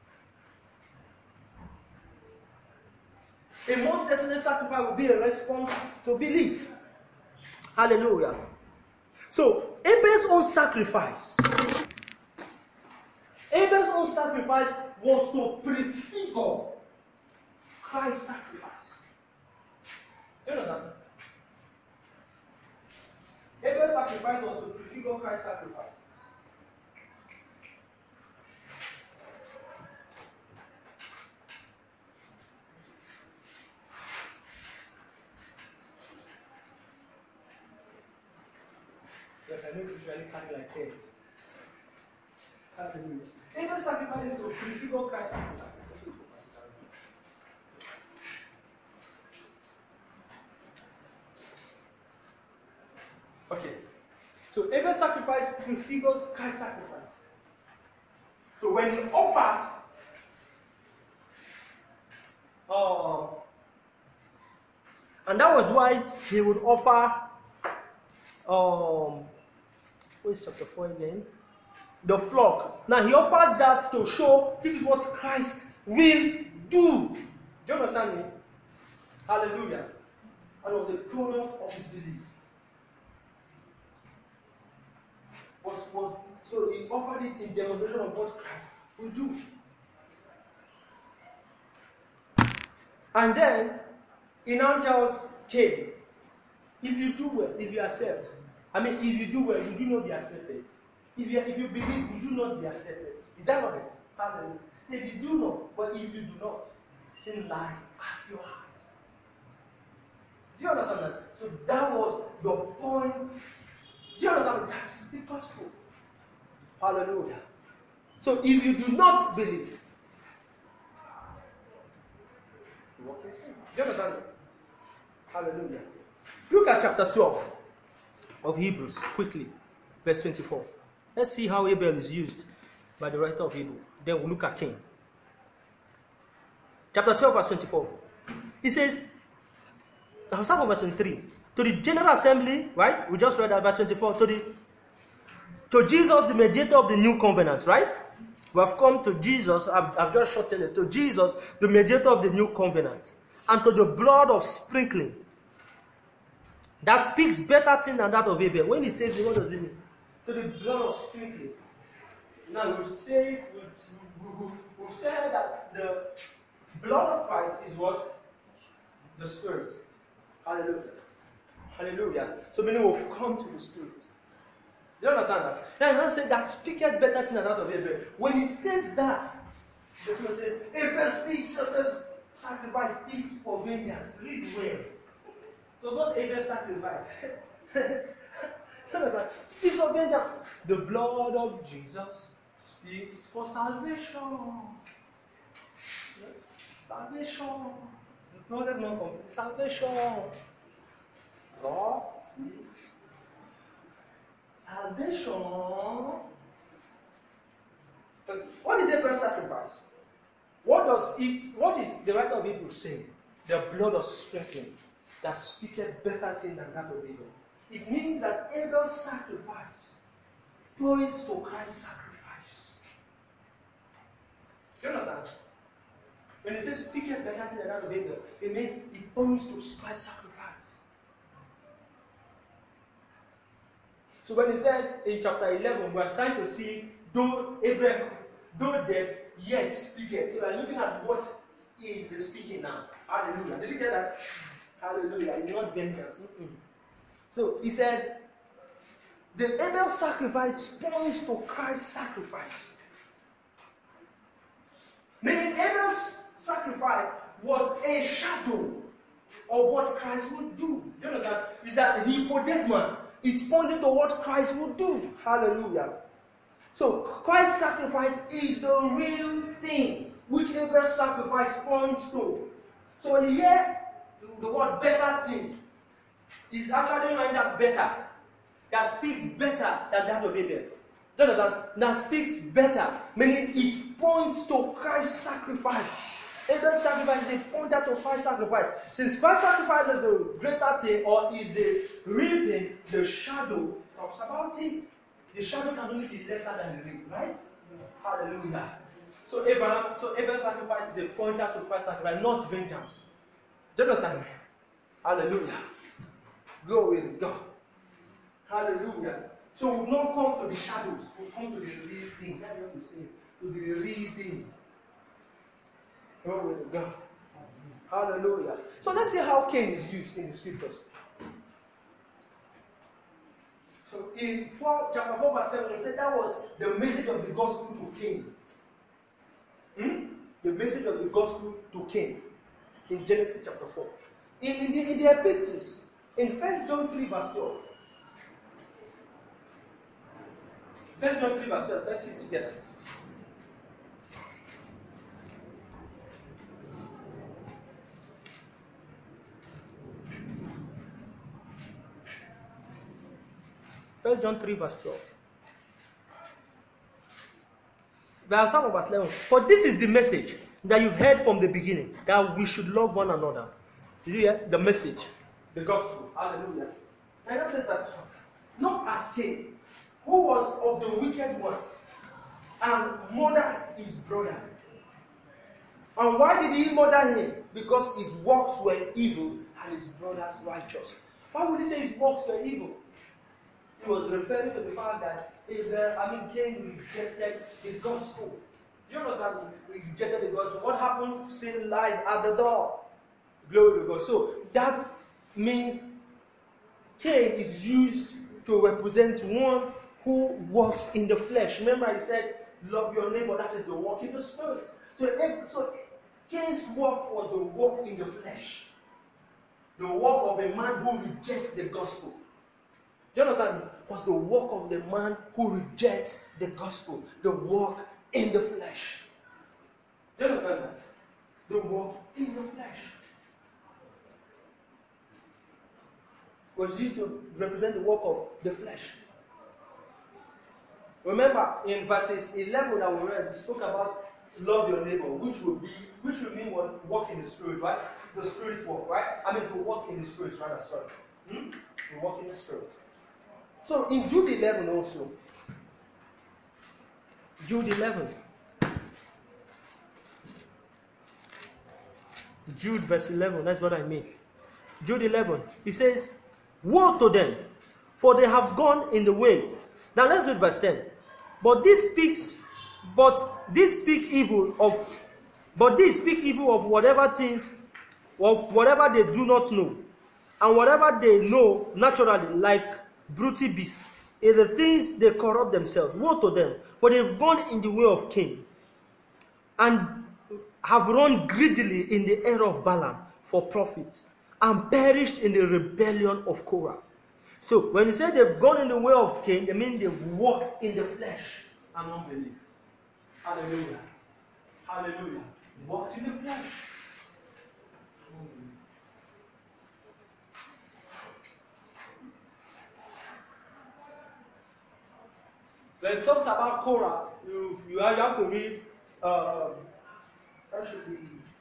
A most excellent sacrifice will be a response to belief. Hallelujah. So, Abel's own sacrifice, Abel's own sacrifice was to prefigure Christ's sacrifice. Do you understand? Abel's sacrifice was to prefigure Christ's sacrifice. Yes, I know you usually carry like ten. Hallelujah. Abel's sacrifice is to prefigure Christ's sacrifice. Okay. So Abel's sacrifice prefigures Christ's sacrifice. So when he offered, uh, and that was why he would offer, um, what is chapter four again? The flock. Now he offers that to show this is what Christ will do. Do you understand me? Hallelujah. And it was a product of his belief. Was, was, so he offered it in demonstration of what Christ will do. And then he now tells Cain, if you do well, if you accept, I mean, if you do well, you do not be accepted. If you, if you believe, you do not be accepted. Is that not it? Hallelujah. Say, if you do not, but if you do not, sin lies at your heart. Do you understand that? So that was the point. Do you understand? That is the gospel. Hallelujah. So if you do not believe, you walk in sin. Do you understand? Hallelujah. Look at chapter twelve of Hebrews quickly, verse twenty-four. Let's see how Abel is used by the writer of Hebrew. Then we'll look at Cain. Chapter twelve, verse twenty-four. He says, I'll start from verse twenty-three. To the general assembly, right? We just read that verse twenty-four. To the to Jesus, the mediator of the new covenant, right? We have come to Jesus. I've, I've just shortened it. To Jesus, the mediator of the new covenant, and to the blood of sprinkling that speaks better thing than that of Abel. When he says, what does it mean? To the blood of sprinkling. Now we say we we we said that the blood of Christ is what? The Spirit. Hallelujah. Hallelujah. So many will come to the Spirit. Do you understand that? Now, you want to say that speaketh better things than that of Abel. When he says that, just want to say, Abel speaks, Abel's sacrifice speaks for vengeance. Read well. So what's Abel's sacrifice? Speaks of vengeance. The blood of Jesus speaks for salvation. Salvation. No, that's not complete. Salvation. God sees salvation. What is Abel's sacrifice? What does it? What is the writer of Hebrews saying? The blood of sprinkling that speaketh better things than that of Abel. It means that Abel's sacrifice points to Christ's sacrifice. Do you understand? When it says speaketh better things than that of Abel, it means it points to Christ's sacrifice. So when it says in chapter eleven, we are trying to see, though Abraham, though dead, yet speaketh. So we are looking at what is the speaking now. Hallelujah. Did you get that? Hallelujah. It's not vengeance. Mm-mm. So he said, the Abel sacrifice points to Christ's sacrifice. Meaning Abel's sacrifice was a shadow of what Christ would do. Do you understand? Is that he hypothetical man. It's pointing to what Christ would do. Hallelujah. So Christ's sacrifice is the real thing which Abel's sacrifice points to. So when you hear the word better thing, is actually knowing that better, that speaks better than that of Abel. Do you understand? That speaks better, meaning it points to Christ's sacrifice. Abel's sacrifice is a pointer to Christ's sacrifice. Since Christ's sacrifice is the greater thing or is the real thing, the shadow talks about it. The shadow can only be lesser than the real, right? Hallelujah. So Abraham, so Abel's sacrifice is a pointer to Christ's sacrifice, not vengeance. Do you understand? Hallelujah. Glory to God. Hallelujah. So we've not come to the shadows, we've come to the real thing. That's what we say. To the real thing. Glory to God. Hallelujah. So let's see how Cain is used in the scriptures. So in four, chapter four, verse seven, we said that was the message of the gospel to Cain. Hmm? The message of the gospel to Cain in Genesis chapter four. In, in, the, in the epistles, in First John three, verse twelve. First John three, verse twelve. Let's see it together. First John three, verse twelve. Verse some of verse eleven. For this is the message that you've heard from the beginning, that we should love one another. Did you hear the message? The gospel. Hallelujah. And I said verse twelve. Not as Cain, who was of the wicked one, and murdered his brother. And why did he murder him? Because his works were evil and his brother's righteous. Why would he say his works were evil? He was referring to the fact that Abel, I mean, Cain rejected the gospel. Do you understand? He rejected the gospel. What happens? Sin lies at the door. Glory to God. So that means Cain is used to represent one who walks in the flesh. Remember, I said, love your neighbor. That is the walk in the spirit. So, so Cain's walk was the walk in the flesh. The walk of a man who rejects the gospel. Do you understand? It was the walk of the man who rejects the gospel. The walk in the flesh. Do you understand that? The walk in the flesh. Was used to represent the work of the flesh. Remember, in verses eleven that we read, we spoke about love your neighbor, which would be, which would mean was walk in the spirit, right? The spirit walk, right? I mean, to walk in the spirit, rather, sorry. Hmm? To walk in the spirit. So in Jude eleven also, Jude eleven, Jude verse eleven, that's what I mean. Jude eleven, he says, woe to them, for they have gone in the way. Now let's read verse ten. But this speaks, but this speak evil of, but this speak evil of whatever things, of whatever they do not know, and whatever they know naturally, like brute beasts, is the things they corrupt themselves. Woe to them, for they've gone in the way of Cain, and have run greedily in the error of Balaam for profit, and perished in the rebellion of Korah. So when he said they've gone in the way of Cain, they mean they've walked in the flesh and unbelief. Hallelujah. Hallelujah. Walked in the flesh. When it talks about Korah, you, you have to read, uh, that should be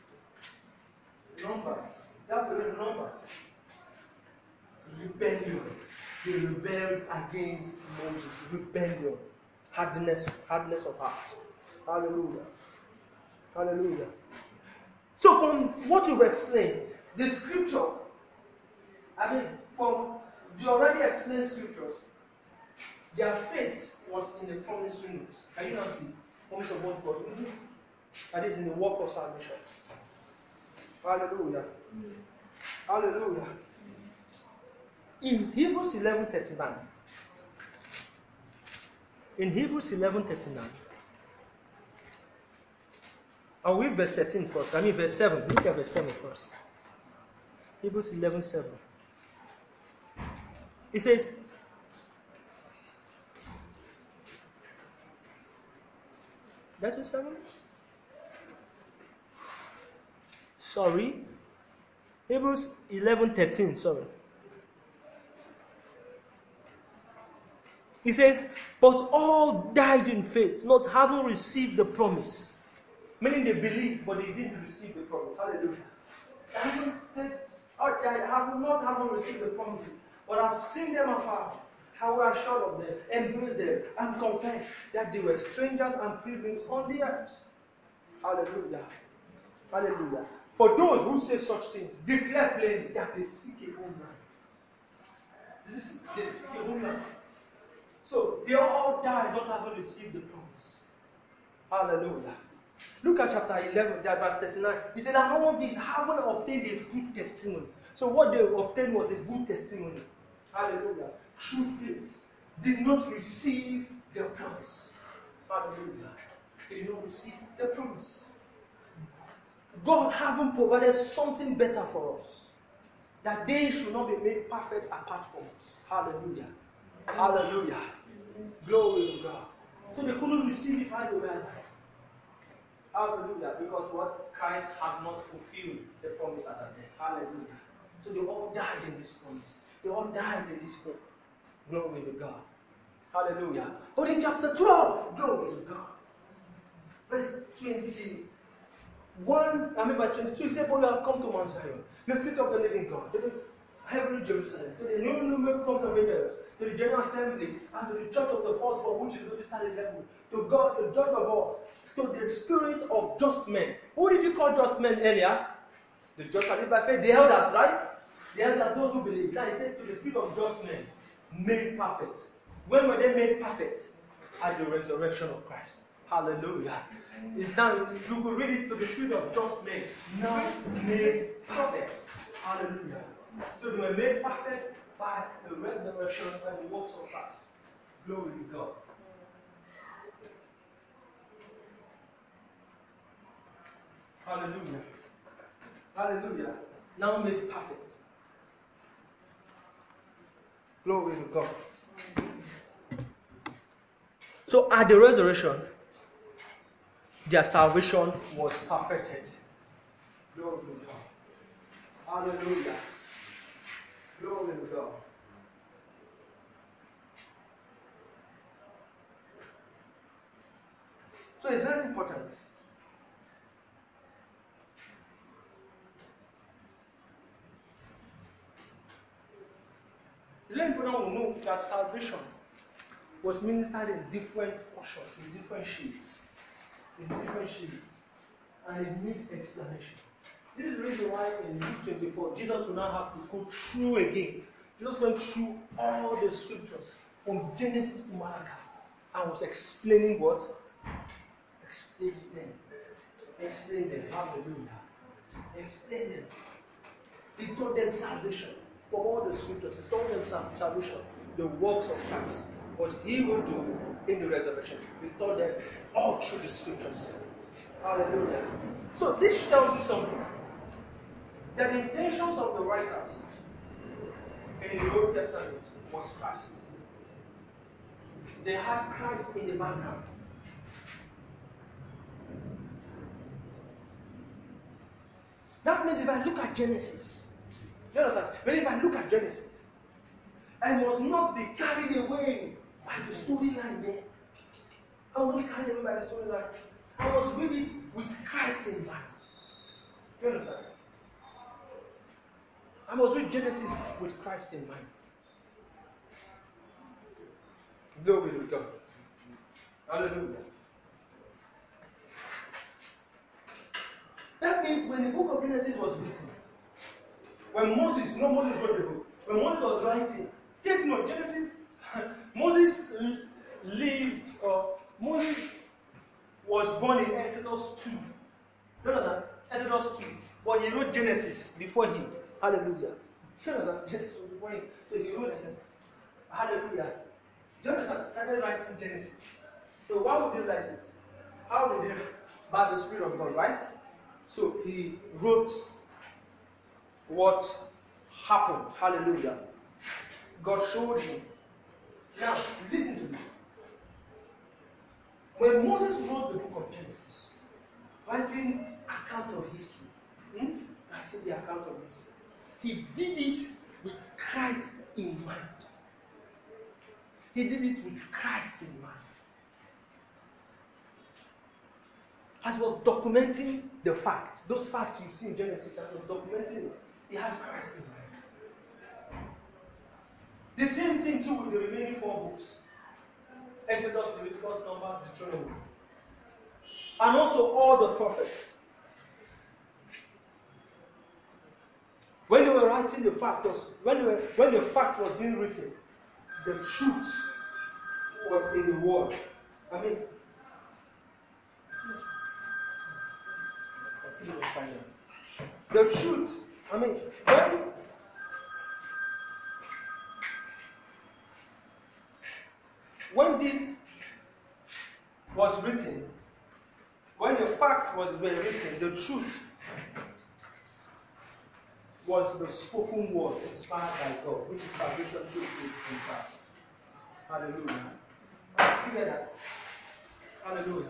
Numbers. You have to read Numbers. Rebellion. They rebelled against Moses. Rebellion. Hardness, hardness of heart. Hallelujah. Hallelujah. So from what you've explained, the scripture, I mean, from the already explained scriptures, their faith was in the promised land. Can you now see? Promise of what God will do. That is in the work of salvation. Hallelujah. Mm. Hallelujah. In Hebrews eleven thirty-nine, in Hebrews eleven thirty-nine, I'll read verse thirteen first. I mean verse seven. Look at verse seven first. Hebrews eleven seven. It says, that's it seven? Sorry. Hebrews eleven thirteen, sorry. He says, but all died in faith, not having received the promise. Meaning they believed, but they didn't receive the promise. Hallelujah. Having said, all died, having not having received the promises, but have seen them afar, how we are assured of them, embraced them, and confessed that they were strangers and pilgrims on the earth. Hallelujah. Hallelujah. For those who say such things, declare plainly that they seek a home land. They seek a home land. So they all died not having received the promise. Hallelujah. Look at chapter eleven, verse thirty-nine. He said that all these haven't obtained a good testimony. So what they obtained was a good testimony. Hallelujah. True faith did not receive the promise. Hallelujah. They did not receive the promise. God haven't provided something better for us, that they should not be made perfect apart from us. Hallelujah. Hallelujah. Glory to God. So they couldn't receive it while they were alive. Hallelujah. Because what? Christ had not fulfilled the promise at that day. Hallelujah. So they all died in this promise. They all died in this hope. Glory to God. Hallelujah. But in chapter twelve, glory to God. Verse twenty-one, I mean verse twenty-two, he said, for you have come to Mount Zion, the city of the living God, to the heavenly Jerusalem, to the new numerous company of angels, to the general assembly, and to the church of the firstborn, which is registered in heaven, to God, the judge of all, to the spirit of just men. Who did you call just men earlier? The just are lived by faith, the elders, right? The elders, those who believe. Now he said to the spirit of just men, made perfect. When were they made perfect? At the resurrection of Christ. Hallelujah. Now you could read it to the spirit of just men, now made perfect. Hallelujah. So they were made perfect by the resurrection and the works of Christ. Glory to God. Hallelujah. Hallelujah. Now made perfect. Glory to God. So at the resurrection, their salvation was perfected. Glory to God. Hallelujah. Glory to God. So it's very important. It's very important we know that salvation was ministered in different portions, in different shades, in different shades, and it needs explanation. This is the reason why in Luke twenty-four, Jesus will not have to go through again. Jesus went through all the scriptures from Genesis to Malachi and was explaining what? Explaining them. Explain them. Hallelujah. Explain them. He taught them salvation. from all the scriptures. He told them salvation, the works of Christ, what he will do in the resurrection. He told them all through the scriptures. Hallelujah. So this tells you something. That the intentions of the writers in the Old Testament was Christ. They had Christ in the background. That means if I look at Genesis, you understand? But if I look at Genesis, I must not be carried away by the storyline there. I must not be carried away by the storyline. I must read it with Christ in mind. You understand? I must read Genesis with Christ in mind. Glory to God. Hallelujah. That means when the book of Genesis was written, when Moses, no Moses wrote the book, when Moses was writing, take note, Genesis, Moses lived, or Moses was born in Exodus two. You understand? Exodus two. But he wrote Genesis before him. Hallelujah. You understand? Genesis before him. So he wrote it. Hallelujah. Jonathan started writing Genesis. So why would he write it? How did he? By the Spirit of God, right? So he wrote what happened. Hallelujah. God showed him. Now, listen to this. When Moses wrote the book of Genesis, writing account of history, hmm? writing the account of history, he did it with Christ in mind. He did it with Christ in mind. As was documenting the facts, those facts you see in Genesis, as was documenting it, he has Christ in mind. The same thing too with the remaining four books. Exodus, Leviticus, Numbers, Deuteronomy. And also all the prophets. When they were writing the fact, was, when, they were, when the fact was being written, the truth was in the word. I mean, the truth, I mean, when, when this was written, when the fact was being written, the truth was the spoken word inspired by God, which is salvation through faith in Christ. Hallelujah. Did you get that? Hallelujah.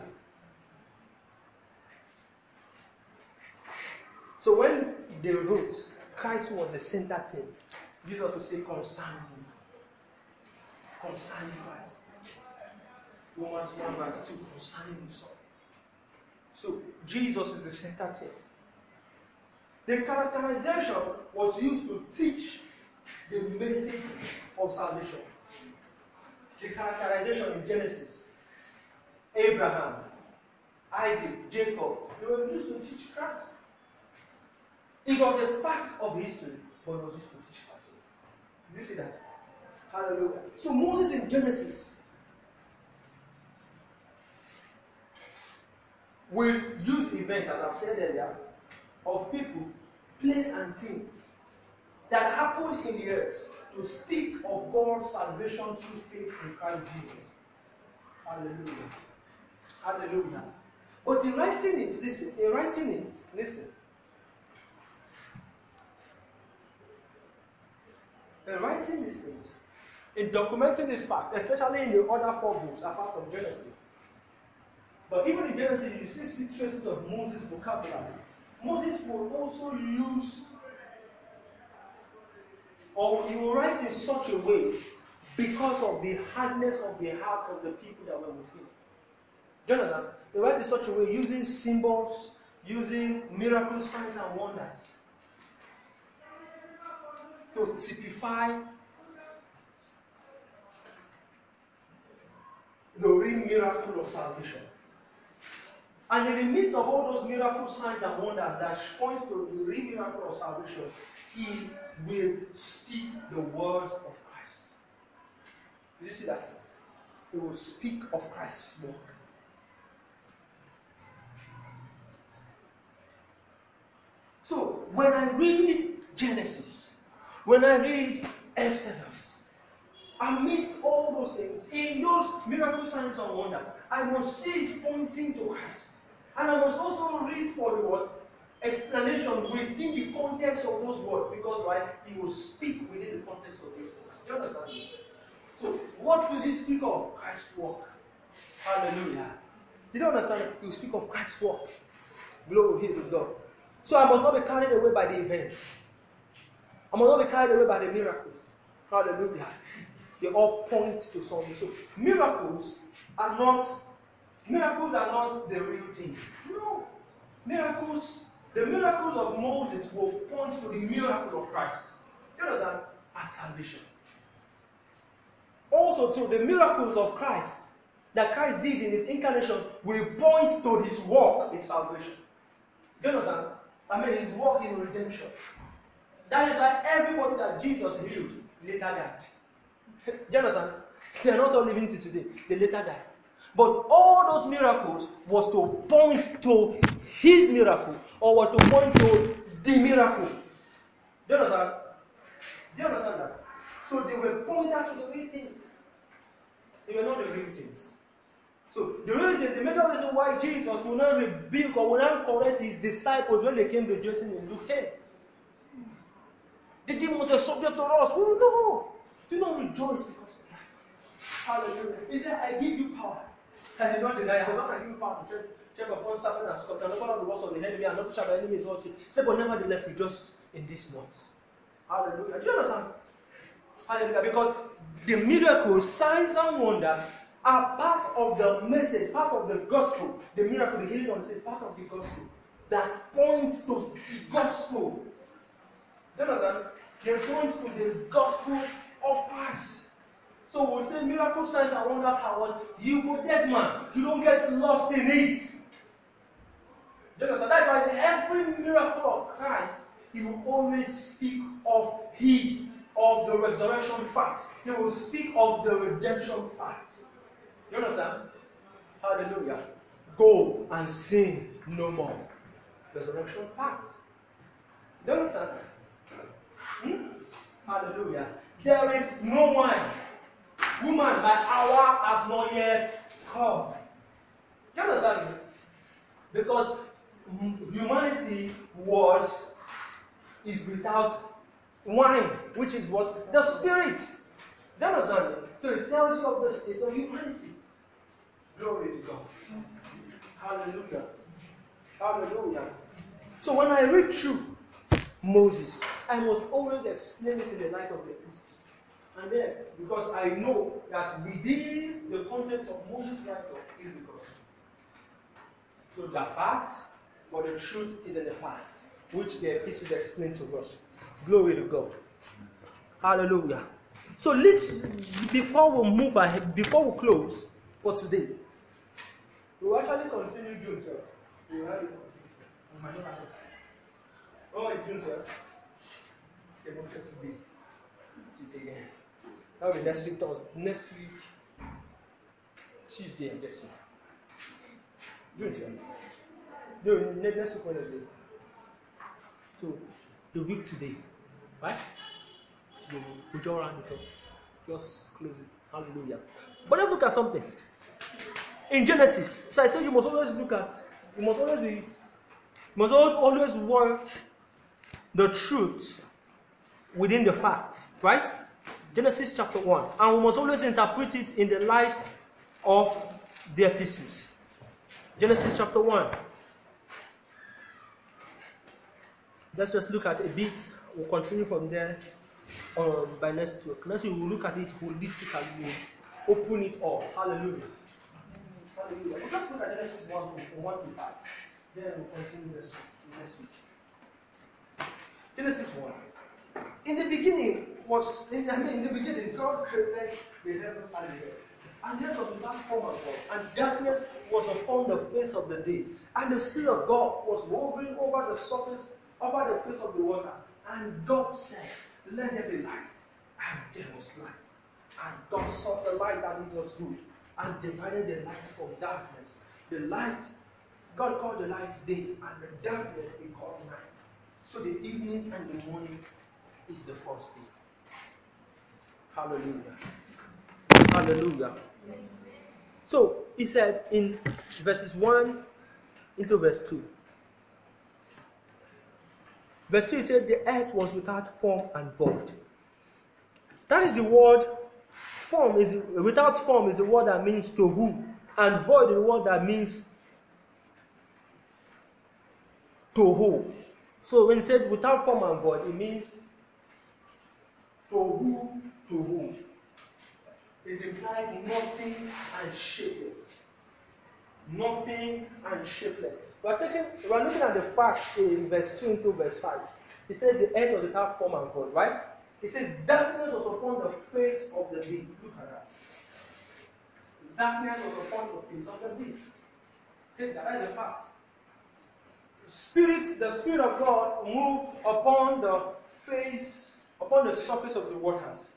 So when they wrote, Christ was the center thing. Jesus would say, concerning you. Concerning Christ. Romans one verse two, concerning the Son. So Jesus is the center thing. The characterization was used to teach the message of salvation. The characterization in Genesis, Abraham, Isaac, Jacob, they were used to teach Christ. It was a fact of history, but it was used to teach Christ. Did you see that? Hallelujah. So Moses in Genesis will use events, as I've said earlier, of people, place, and things that happened in the earth to speak of God's salvation through faith in Christ Jesus. Hallelujah. Hallelujah. But in writing it, listen, in writing it, listen. In writing these things, in documenting this fact, especially in the other four books apart from Genesis. But even in Genesis, you see traces of Moses' vocabulary. Moses will also use, or he will write in such a way because of the hardness of the heart of the people that were with him. Do you understand? He writes in such a way using symbols, using miracles, signs, and wonders to typify the real miracle of salvation. And in the midst of all those miracles, signs, and wonders that points to the real miracle of salvation, he will speak the words of Christ. Did you see that? He will speak of Christ's work. So, when I read Genesis, when I read Exodus, amidst all those things, in those miracle signs and wonders, I must see it pointing to Christ. And I must also read for the what? Explanation within the context of those words, because why? He will speak within the context of those words. Do you understand me? So, what will he speak of? Christ's work. Hallelujah. Did you understand? He will speak of Christ's work. Glory to God. So I must not be carried away by the events. I must not be carried away by the miracles. Hallelujah. They all point to something. So miracles are not miracles are not the real thing. No. Miracles, the miracles of Moses will point to the miracle of Christ. Do you understand? At salvation. Also, to the miracles of Christ that Christ did in his incarnation will point to his work in salvation. Do you understand? I mean, his work in redemption. That is why everybody that Jesus healed later died. Do you understand? They are not all living to today. They later died. But all those miracles was to point to his miracle, or was to point to the miracle. Do you understand? Do you understand that? So they were pointed to the real things. They were not the real things. So the reason, the major reason why Jesus will not rebuke or will not correct his disciples when they came rejoicing in Luke ten. The demons were subject to us. We will know. Do not rejoice because of that. Hallelujah. He said, I give you power. I did not deny. I will not give you power to tread upon serpent and scorpion, and upon the works of the enemy, and not to shall by enemies hurt you. He said, but nevertheless rejoice in this not. Hallelujah. Do you understand? Hallelujah. Because the miracles, signs and wonders are part of the message, part of the gospel. The miracle, the healing on the sick is part of the gospel that points to the gospel. Do you understand? They point to the gospel of Christ. So we'll say miracle signs and wonders are what? You go dead man. You don't get lost in it. Do you understand? That's why in every miracle of Christ, he will always speak of his, of the resurrection fact. He will speak of the redemption fact. You understand? Hallelujah. Go and sin no more. Resurrection fact. Do you understand that? Hmm? Hallelujah. There is no wine. Woman, my hour has not yet come. Do you understand? Because humanity was, is without wine, which is what? The spirit. Do you understand? So it tells you of the state of humanity. Glory to God. Hallelujah. Hallelujah. So when I read through Moses, I must always explain it in the light of the epistles. And then, because I know that within the context of Moses' write-up is the gospel. So the fact, but the truth is in the fact, which the epistles explain to us. Glory to God. Hallelujah. So let's, before we move ahead, before we close for today, we will actually continue June twelfth. We will have it for June twelfth. Oh, it's June twelfth. Democracy Day. Do it again. That will be next week, Thursday. Next week, Tuesday, I guess. June twelfth. No, next week, Wednesday. So, a week today. Right? So, we'll just round it up. Just close it. Hallelujah. But let's look at something. In Genesis, so I said you must always look at, you must always be, you must always work the truth within the fact, right? Genesis chapter one. And we must always interpret it in the light of the epistles. Genesis chapter one. Let's just look at a bit. We'll continue from there um, by next week. Next week we'll look at it holistically. We'll open it all. Hallelujah. Hallelujah. We'll just look at Genesis one, one to five. Then we'll continue next week. Next week. Genesis one. In the beginning was, in, I mean, in the beginning, God created the heavens and the earth. And the earth was without form and void, and darkness was upon the face of the day. And the Spirit of God was hovering over the surface, over the face of the waters. And God said, let there be light. And there was light. And God saw the light and it was good, and divided the light from darkness. The light, God called the light day, and the darkness he called night. So the evening and the morning is the first day. Hallelujah. Hallelujah. So he said in verses one into verse two. Verse two, he said, the earth was without form and void. That is the word. Form is without form is the word that means tohu, and void is the word that means toho. So when he said without form and void, it means tohu, tohu. It implies nothing and shapeless. Nothing and shapeless. We are taking, we are looking at the fact in verse two into verse five. He said the earth was without form and void, right? It says darkness was upon the face of the deep. Look at that. Darkness was upon the face of the deep. Take that as a fact. Spirit, the Spirit of God moved upon the face, upon the surface of the waters.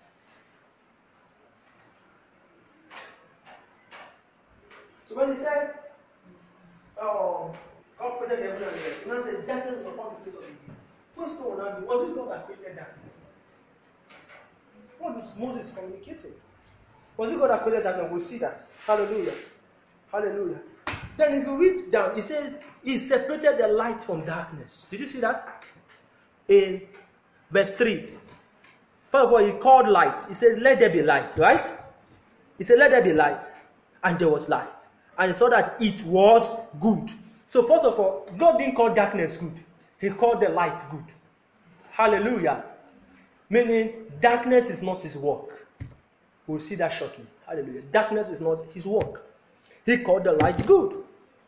So when he said, um, God created heaven and earth, he now said darkness was upon the face of the deep. What's going on? Was it God that created darkness? What is Moses communicating? Was it God that created darkness? We'll see that. Hallelujah. Hallelujah. Then if you read down, it says, he separated the light from darkness. Did you see that? In verse three. First of all, he called light. He said, let there be light, right? He said, let there be light. And there was light. And he saw that it was good. So first of all, God didn't call darkness good. He called the light good. Hallelujah. Meaning, darkness is not his work. We'll see that shortly. Hallelujah. Darkness is not his work. He called the light good.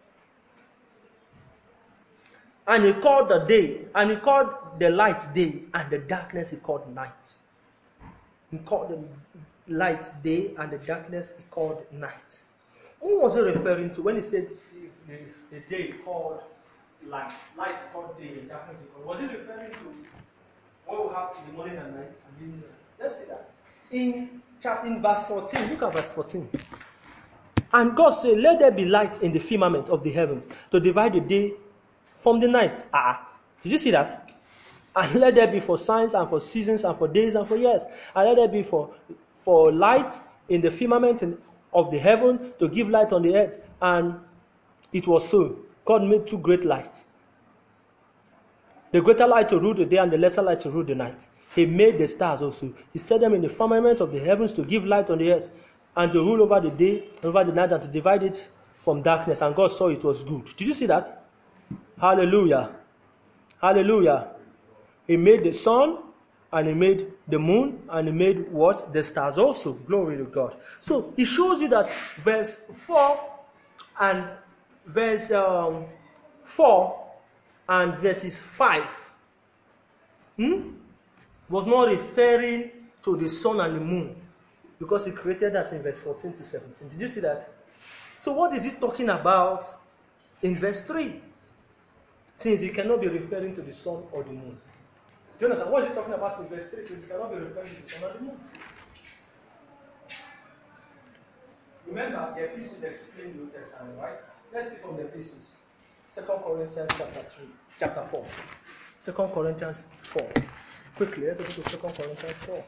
And he called the day, and he called the light day, and the darkness he called night. He called the light day, and the darkness he called night. What was he referring to when he said the, the, the day called light? Light called day, and darkness he called. Was he referring to what will happen to the morning and night? And let's see that. In chapter in verse fourteen, look at verse fourteen. And God said, let there be light in the firmament of the heavens to divide the day from the night. Ah, did you see that? And let there be for signs and for seasons and for days and for years. And let there be for, for light in the firmament of the heaven to give light on the earth. And it was so. God made two great lights. The greater light to rule the day and the lesser light to rule the night. He made the stars also. He set them in the firmament of the heavens to give light on the earth and to rule over the day and over the night and to divide it from darkness. And God saw it was good. Did you see that? Hallelujah. Hallelujah. He made the sun and he made the moon and he made what? The stars also. Glory to God. So he shows you that verse four and verse um, four and verses five hmm, was not referring to the sun and the moon because he created that in verse fourteen to seventeen. Did you see that? So what is he talking about in verse three? Since he cannot be referring to the sun or the moon. Do you understand? What is he talking about in verse three? Since he cannot be referring to the sun or the moon. Remember, the epistles explain the Old Testament, right? Let's see from the epistles. Second Corinthians chapter three, chapter four. Second Corinthians four. Quickly, let's go to Second Corinthians four.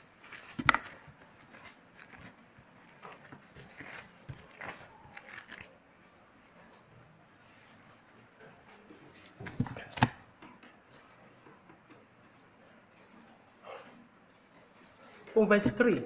From verse three.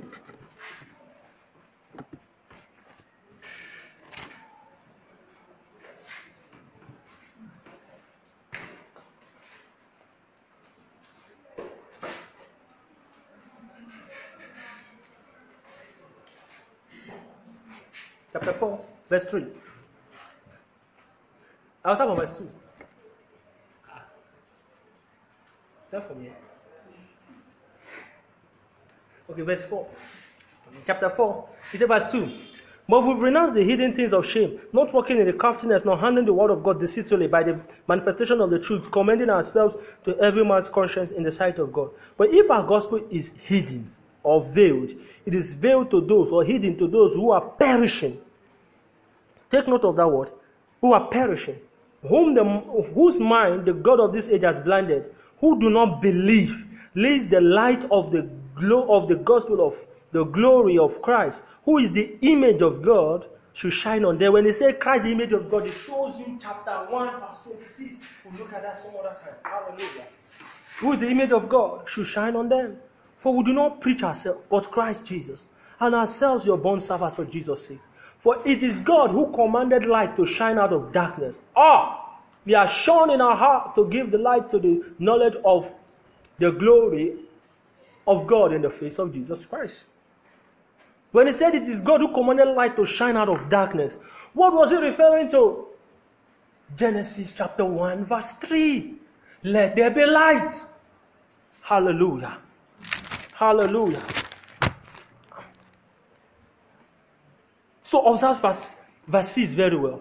Chapter four, verse three. I'll start from verse two. Start from here. Okay, verse four. Chapter four, it says verse two. But we renounce the hidden things of shame, not walking in the craftiness, nor handling the word of God deceitfully by the manifestation of the truth, commending ourselves to every man's conscience in the sight of God. But if our gospel is hidden or veiled, it is veiled to those or hidden to those who are perishing. Take note of that word. Who are perishing. Whom the, whose mind the God of this age has blinded, who do not believe lest the light of the glow of the gospel of the glory of Christ, who is the image of God, should shine on them. When they say Christ, the image of God, it shows you chapter one, verse twenty-six. We'll look at that some other time. Hallelujah. Who is the image of God should shine on them. For we do not preach ourselves, but Christ Jesus, and ourselves your born servants for Jesus' sake. For it is God who commanded light to shine out of darkness. Ah, we are shone in our heart to give the light to the knowledge of the glory of God in the face of Jesus Christ. When he said it is God who commanded light to shine out of darkness, what was he referring to? Genesis chapter one, verse three. Let there be light. Hallelujah. Hallelujah. So observe verse, verse six very well.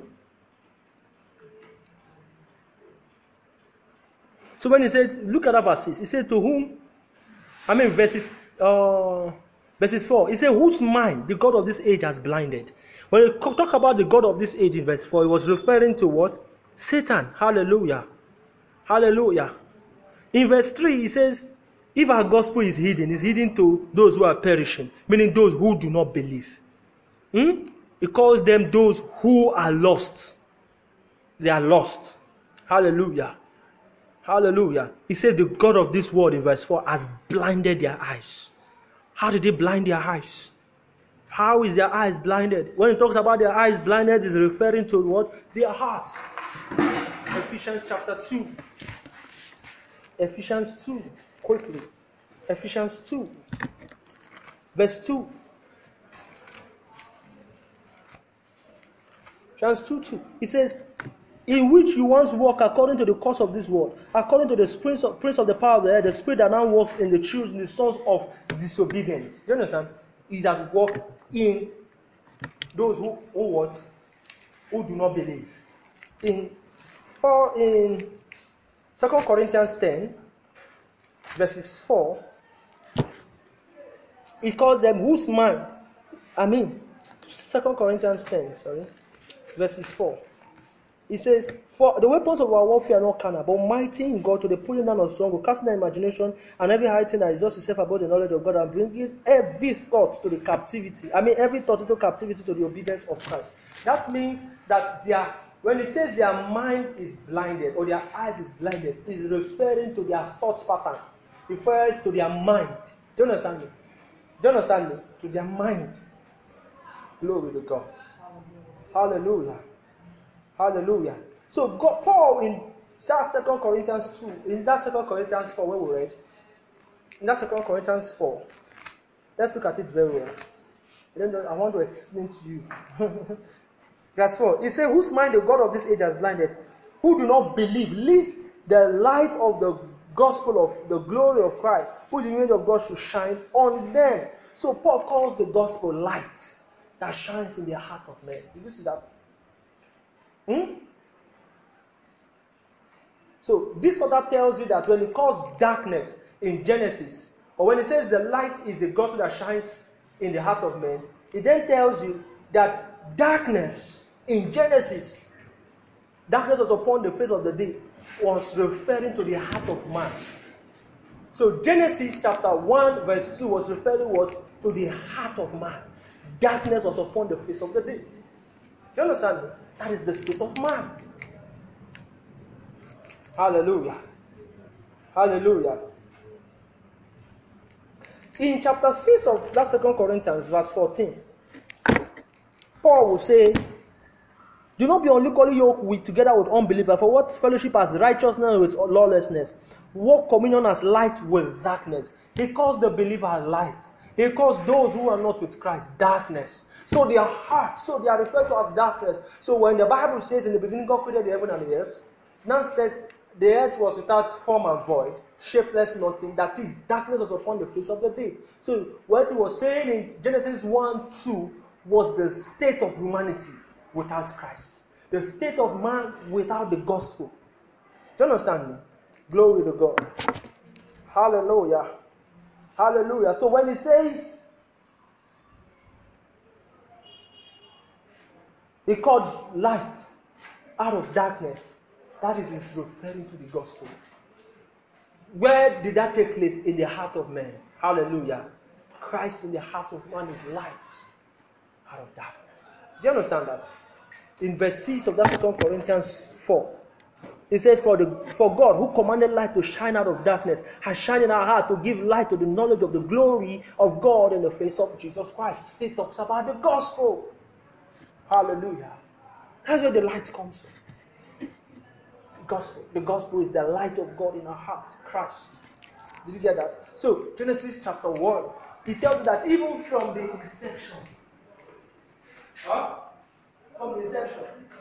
So when he said, look at that verse six, he said to whom, I mean verses, uh, verses four, he said, whose mind the God of this age has blinded. When he talk about the God of this age in verse four, he was referring to what? Satan. Hallelujah. Hallelujah. In verse three, he says, if our gospel is hidden, it's hidden to those who are perishing, meaning those who do not believe. Hmm? He calls them those who are lost. They are lost. Hallelujah. Hallelujah. He said the God of this world in verse four has blinded their eyes. How did he blind their eyes? How is their eyes blinded? When he talks about their eyes blinded, he's referring to what? Their hearts. Ephesians chapter two. Ephesians two. Quickly. Ephesians two. Verse two. Ephesians two two. It says, in which you once walk according to the course of this world, according to the prince of, prince of the power of the air, the spirit that now works in the children, the sons of disobedience. Do you understand? Is at work in those who, who what? Who do not believe. In for in Second Corinthians ten, verses four, it calls them whose mind. I mean, Second Corinthians ten, sorry, verses four. It says, for the weapons of our warfare are not carnal, but mighty in God to the pulling down of strongholds, casting down imagination and every high thing that exalts itself above the knowledge of God, and bringing every thought to the captivity. I mean, every thought into captivity to the obedience of Christ. That means that their, when it says their mind is blinded or their eyes is blinded, it is referring to their thought pattern. It refers to their mind. Do you understand me? Do you understand me? To their mind. Glory to God. Hallelujah. Hallelujah. So God, Paul in that Second Corinthians two, in that Second Corinthians four, where we read, in that Second Corinthians four, let's look at it very well. And then I want to explain to you. Verse four. It says, whose mind the God of this age has blinded, who do not believe, lest the light of the gospel of the glory of Christ, who the image of God should shine on them. So Paul calls the gospel light that shines in the heart of men. Did you see that? Hmm? So this other tells you that when it calls darkness in Genesis, or when it says the light is the gospel that shines in the heart of men, it then tells you that darkness in Genesis, darkness was upon the face of the deep, was referring to the heart of man. So Genesis chapter one verse two was referring what? To the heart of man. Darkness was upon the face of the deep. Do you understand me? That is the state of man. Hallelujah. Hallelujah. In chapter six of that Second Corinthians, verse fourteen, Paul will say, do not be unequally yoked with, together with unbelievers, for what fellowship has righteousness with lawlessness? What communion has light with darkness? He calls the believer light. He calls those who are not with Christ darkness. So they are hearts, so they are referred to as darkness. So when the Bible says in the beginning God created the heaven and the earth, now it says the earth was without form and void, shapeless, nothing. That is, darkness was upon the face of the deep. So what he was saying in Genesis one two was the state of humanity without Christ. The state of man without the gospel. Do you understand me? Glory to God. Hallelujah. Hallelujah. So when he says, he called light out of darkness, that is referring to the gospel. Where did that take place? In the heart of man. Hallelujah. Christ in the heart of man is light out of darkness. Do you understand that? In verse six of that Second Corinthians four, it says, for, the, for God, who commanded light to shine out of darkness, has shined in our heart to give light to the knowledge of the glory of God in the face of Jesus Christ. It talks about the gospel. Hallelujah. That's where the light comes from. The gospel. The gospel is the light of God in our heart. Christ. Did you get that? So, Genesis chapter one, it tells you that even from the inception, huh? From the inception,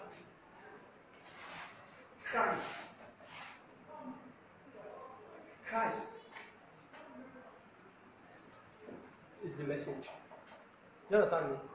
Christ. Christ is the message. You understand me?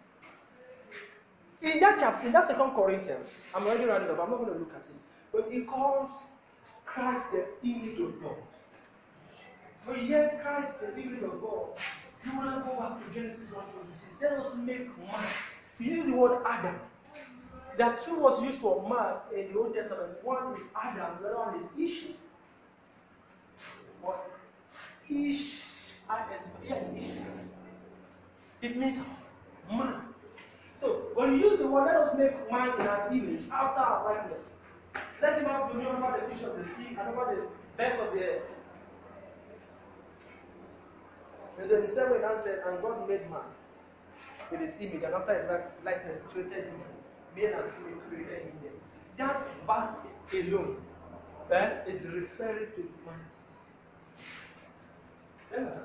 In that chapter, in that Second Corinthians, I'm already running up, I'm not going to look at it. But he calls Christ the image of God. When you hear Christ the image of God, you want to go back to Genesis one twenty-six. Let us make man. He uses the word Adam. There are two words used for man in the Old Testament. One is Adam, the other one is Ish. What? Ish. Yes, Ish. It means man. So, when you use the word, let us make man in our image, after our likeness. Let him have dominion over the fish of the sea and over the birds of the air. And twenty-seven now said, and God made man with his image, and after his likeness created him. Male and female created him there. That verse alone eh, is referring to humanity. You understand?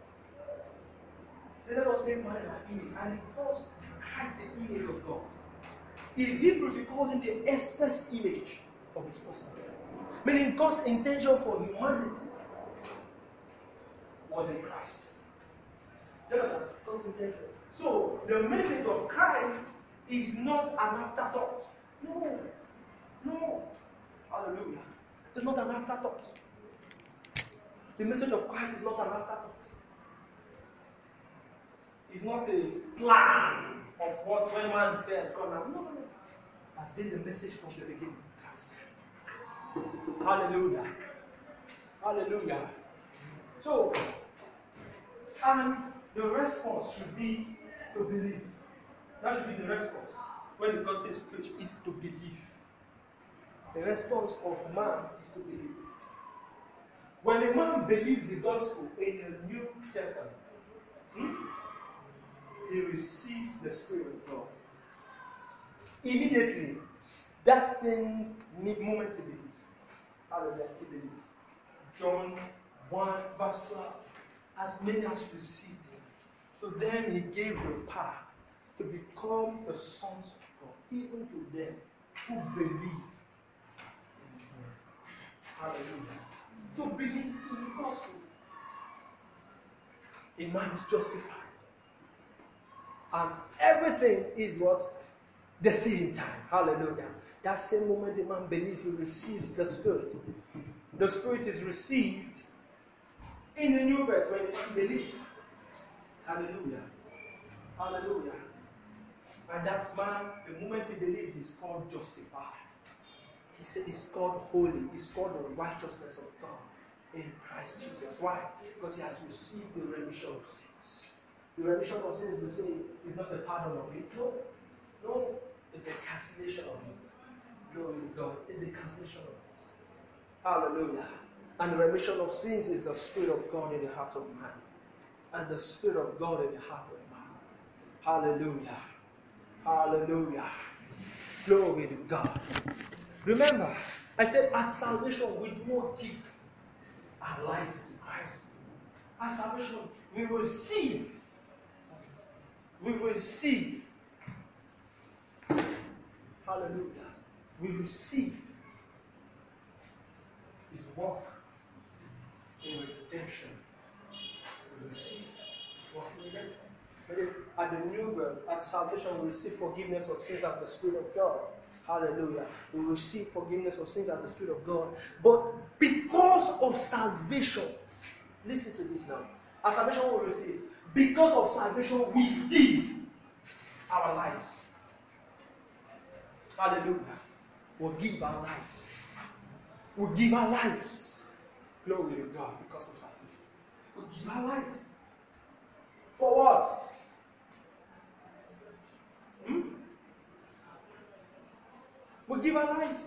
So let us make man in our image, and he calls Christ the image of God. In Hebrews, he calls him the express image of his person. Meaning God's intention for humanity was in Christ. You understand? God's intention. So the message of Christ is not an afterthought. No. No. Hallelujah. It's not an afterthought. The message of Christ is not an afterthought. It's not a plan of what when man fell, God now. No, no, no. It has been the message from the beginning. Christ. Hallelujah. Hallelujah. So, and the response should be to believe. That should be the response. When the gospel is preached, is to believe. The response of man is to believe. When a man believes the gospel in the New Testament, hmm, he receives the Spirit of God. Immediately, that same moment he believes. Hallelujah, he believes. John one, verse twelve. As many as received him. So then he gave the power to become the sons of God, even to them who believe in his name. Hallelujah. So believe in the gospel. A man is justified. And everything is what? The same time. Hallelujah. That same moment a man believes, he receives the Spirit. The Spirit is received in the new birth when he believes. Hallelujah. Hallelujah. And that man, the moment he believes, is called justified. He said it's called holy. It's called the righteousness of God in Christ Jesus. Why? Because he has received the remission of sins. The remission of sins, we say, is not a pardon of it. No. No. It's a cancellation of it. Glory to God. It's the cancellation of it. Hallelujah. And the remission of sins is the Spirit of God in the heart of man. And the Spirit of God in the heart of man. Hallelujah. Hallelujah. Glory to God. Remember, I said at salvation we do not give our lives to Christ. At salvation we receive. We receive. Hallelujah. We receive His work in redemption. We receive His work in redemption. At the new birth, at salvation, we receive forgiveness of sins as the Spirit of God. Hallelujah. We receive forgiveness of sins as the Spirit of God. But because of salvation, listen to this now. At salvation we receive. Because of salvation, we give our lives. Hallelujah. We'll give our lives. We'll give our lives. Glory to God because of salvation. We give our lives. For what? Hmm? We give our lives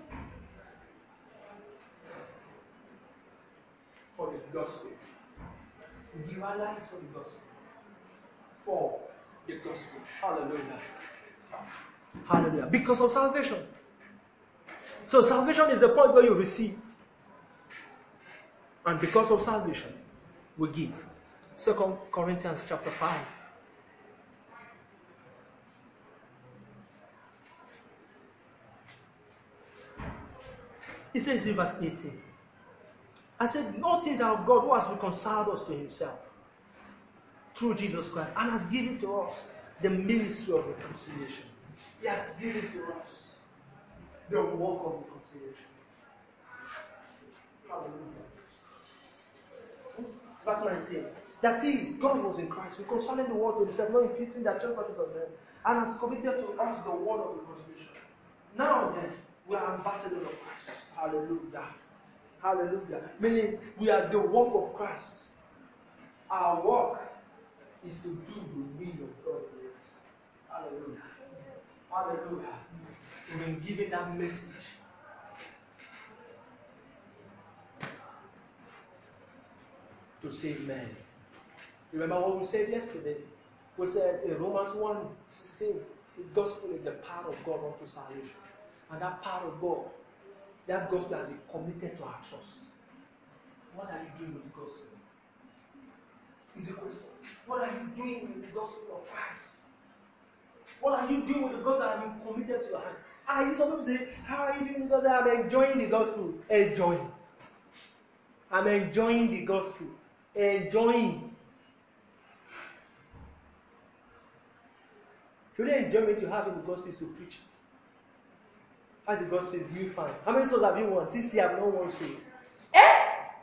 for the gospel. We give our lives for the gospel. For the gospel. Hallelujah. Hallelujah. Because of salvation. So salvation is the point where you receive. And because of salvation, we give. Second Corinthians chapter five. He says in verse eighteen, I said, all things are of God who has reconciled us to himself through Jesus Christ and has given to us the ministry of reconciliation. He has given to us the work of reconciliation. Hallelujah. Verse nineteen. That is, God was in Christ, reconciling the world to himself, not imputing their trespasses on them, and has committed to us the word of reconciliation. Now then, we are ambassadors of Christ. Hallelujah. Hallelujah. Meaning, we are the work of Christ. Our work is to do the will of God. Hallelujah. Hallelujah. We've been given that message. To save men. Remember what we said yesterday? We said in Romans one sixteen, the gospel is the power of God unto salvation. And that power of God, that gospel has been committed to our trust. What are you doing with the gospel? Is a question. What are you doing with the gospel of Christ? What are you doing with the gospel that has been committed to your hand? Ah, you some people say, how are you doing with the gospel? I'm enjoying the gospel. Enjoying. I'm enjoying the gospel. Enjoying. The only enjoyment you have in the gospel is to preach it. As the God says, do you find? How many souls have you won? This year I have not won souls. Eh?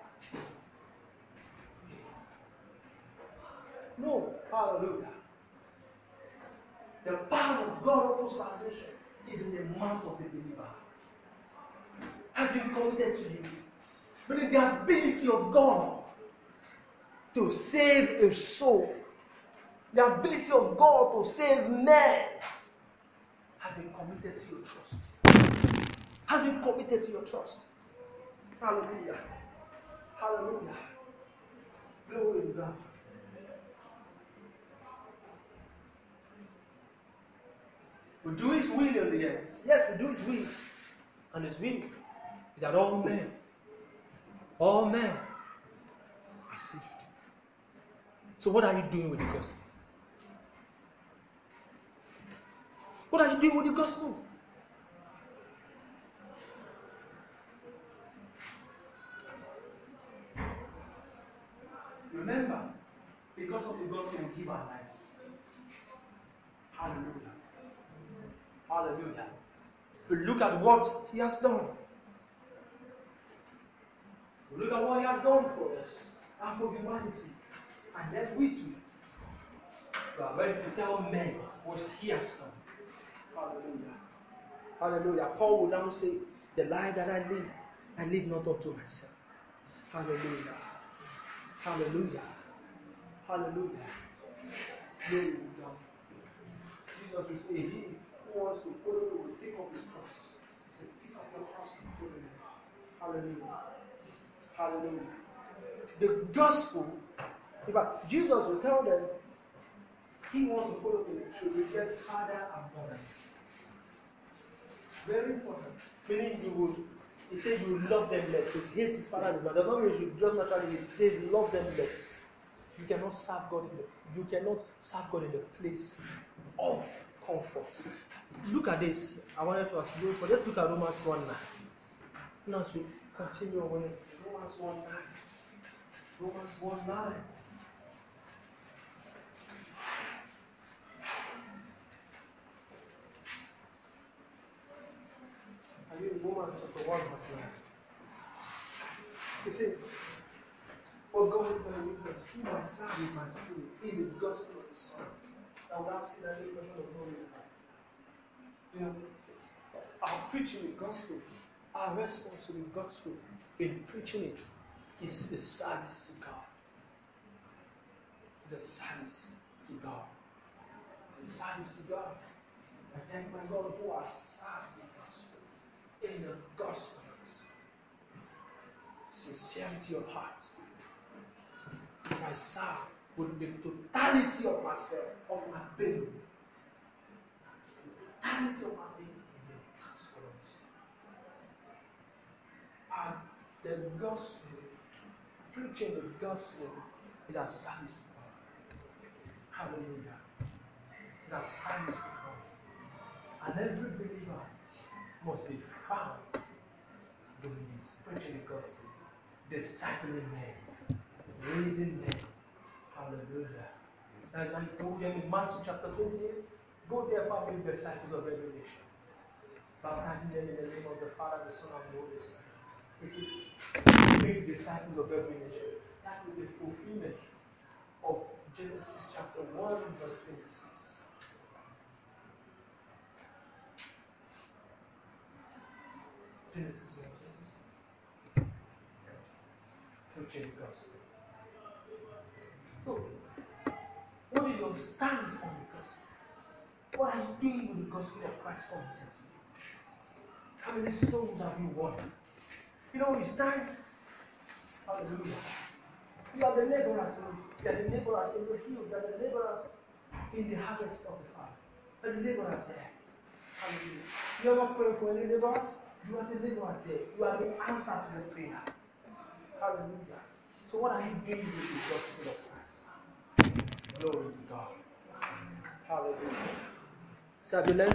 No. Hallelujah. The power of God unto salvation is in the mouth of the believer. Has been committed to you. Meaning the ability of God to save a soul, the ability of God to save men, has been committed to your trust. Has been committed to your trust. Hallelujah. Hallelujah. Glory to God. We do His will in the end. Yes, we do His will. And His will is that all men, all men are saved. So what are you doing with the gospel? What are you doing with the gospel? Remember, because of the gospel, we give our lives. Hallelujah. Hallelujah. We look at what He has done. We look at what He has done for us and for humanity. And then we too, we are ready to tell men what He has done. Hallelujah. Hallelujah. Paul will now say, the life that I live, I live not unto myself. Hallelujah. Hallelujah. Hallelujah. Glory to God. Jesus will say, he who wants to follow me will take up his cross. He said, pick up your cross and follow me. Hallelujah. Hallelujah. The gospel, in fact, Jesus will tell them, he wants to follow me should regret father and mother. Very important. Meaning you will, he said you will love them less. So he hates his father and his mother. Does not mean you should just naturally hate. He said you love them less. You cannot serve God in the you cannot serve God in the place of comfort. Look at this. I wanted to ask you for let's look at Romans one nine. Now as we continue on Wednesday. Romans one nine. Romans one nine. I read Romans chapter one verse nine. It says, for God is my witness, whom I serve with my spirit in the gospel of the Son. Now without seeing any question of no reason. You know, our preaching the gospel, our response to the gospel in preaching it is a service to God. It's a service to God. It's a service to God. I thank my God who has served the gospel in the gospel of His sincerity of heart. I serve with the totality of myself, of my being. The totality of my being in the gospel of His. And the gospel, preaching the gospel, is a service to God. Hallelujah. It's a service to God. And every believer must be found doing this, preaching the gospel, discipling men, raising men. Hallelujah. As I told them in Matthew chapter twenty-eight, go therefore make disciples of every nation, baptizing them in the name of the Father, the Son, and the Holy Spirit. It is make disciples of every nation. That is the fulfillment of Genesis chapter one, verse twenty-six. Genesis one, twenty-six. Preaching the gospel. So, what is your stand on the gospel? What are you doing with the gospel of Christ from Jesus? How many souls have you won? You know, you stand. Hallelujah. You are the laborers. You are the laborers in the field. You are the laborers in the harvest of the Father. You are the laborers there. Hallelujah. You ever pray for any laborers? You are the laborers there. You are the answer to the prayer. Hallelujah. So what are you doing with the gospel of Christ? Glory to God. Hallelujah. So have you learned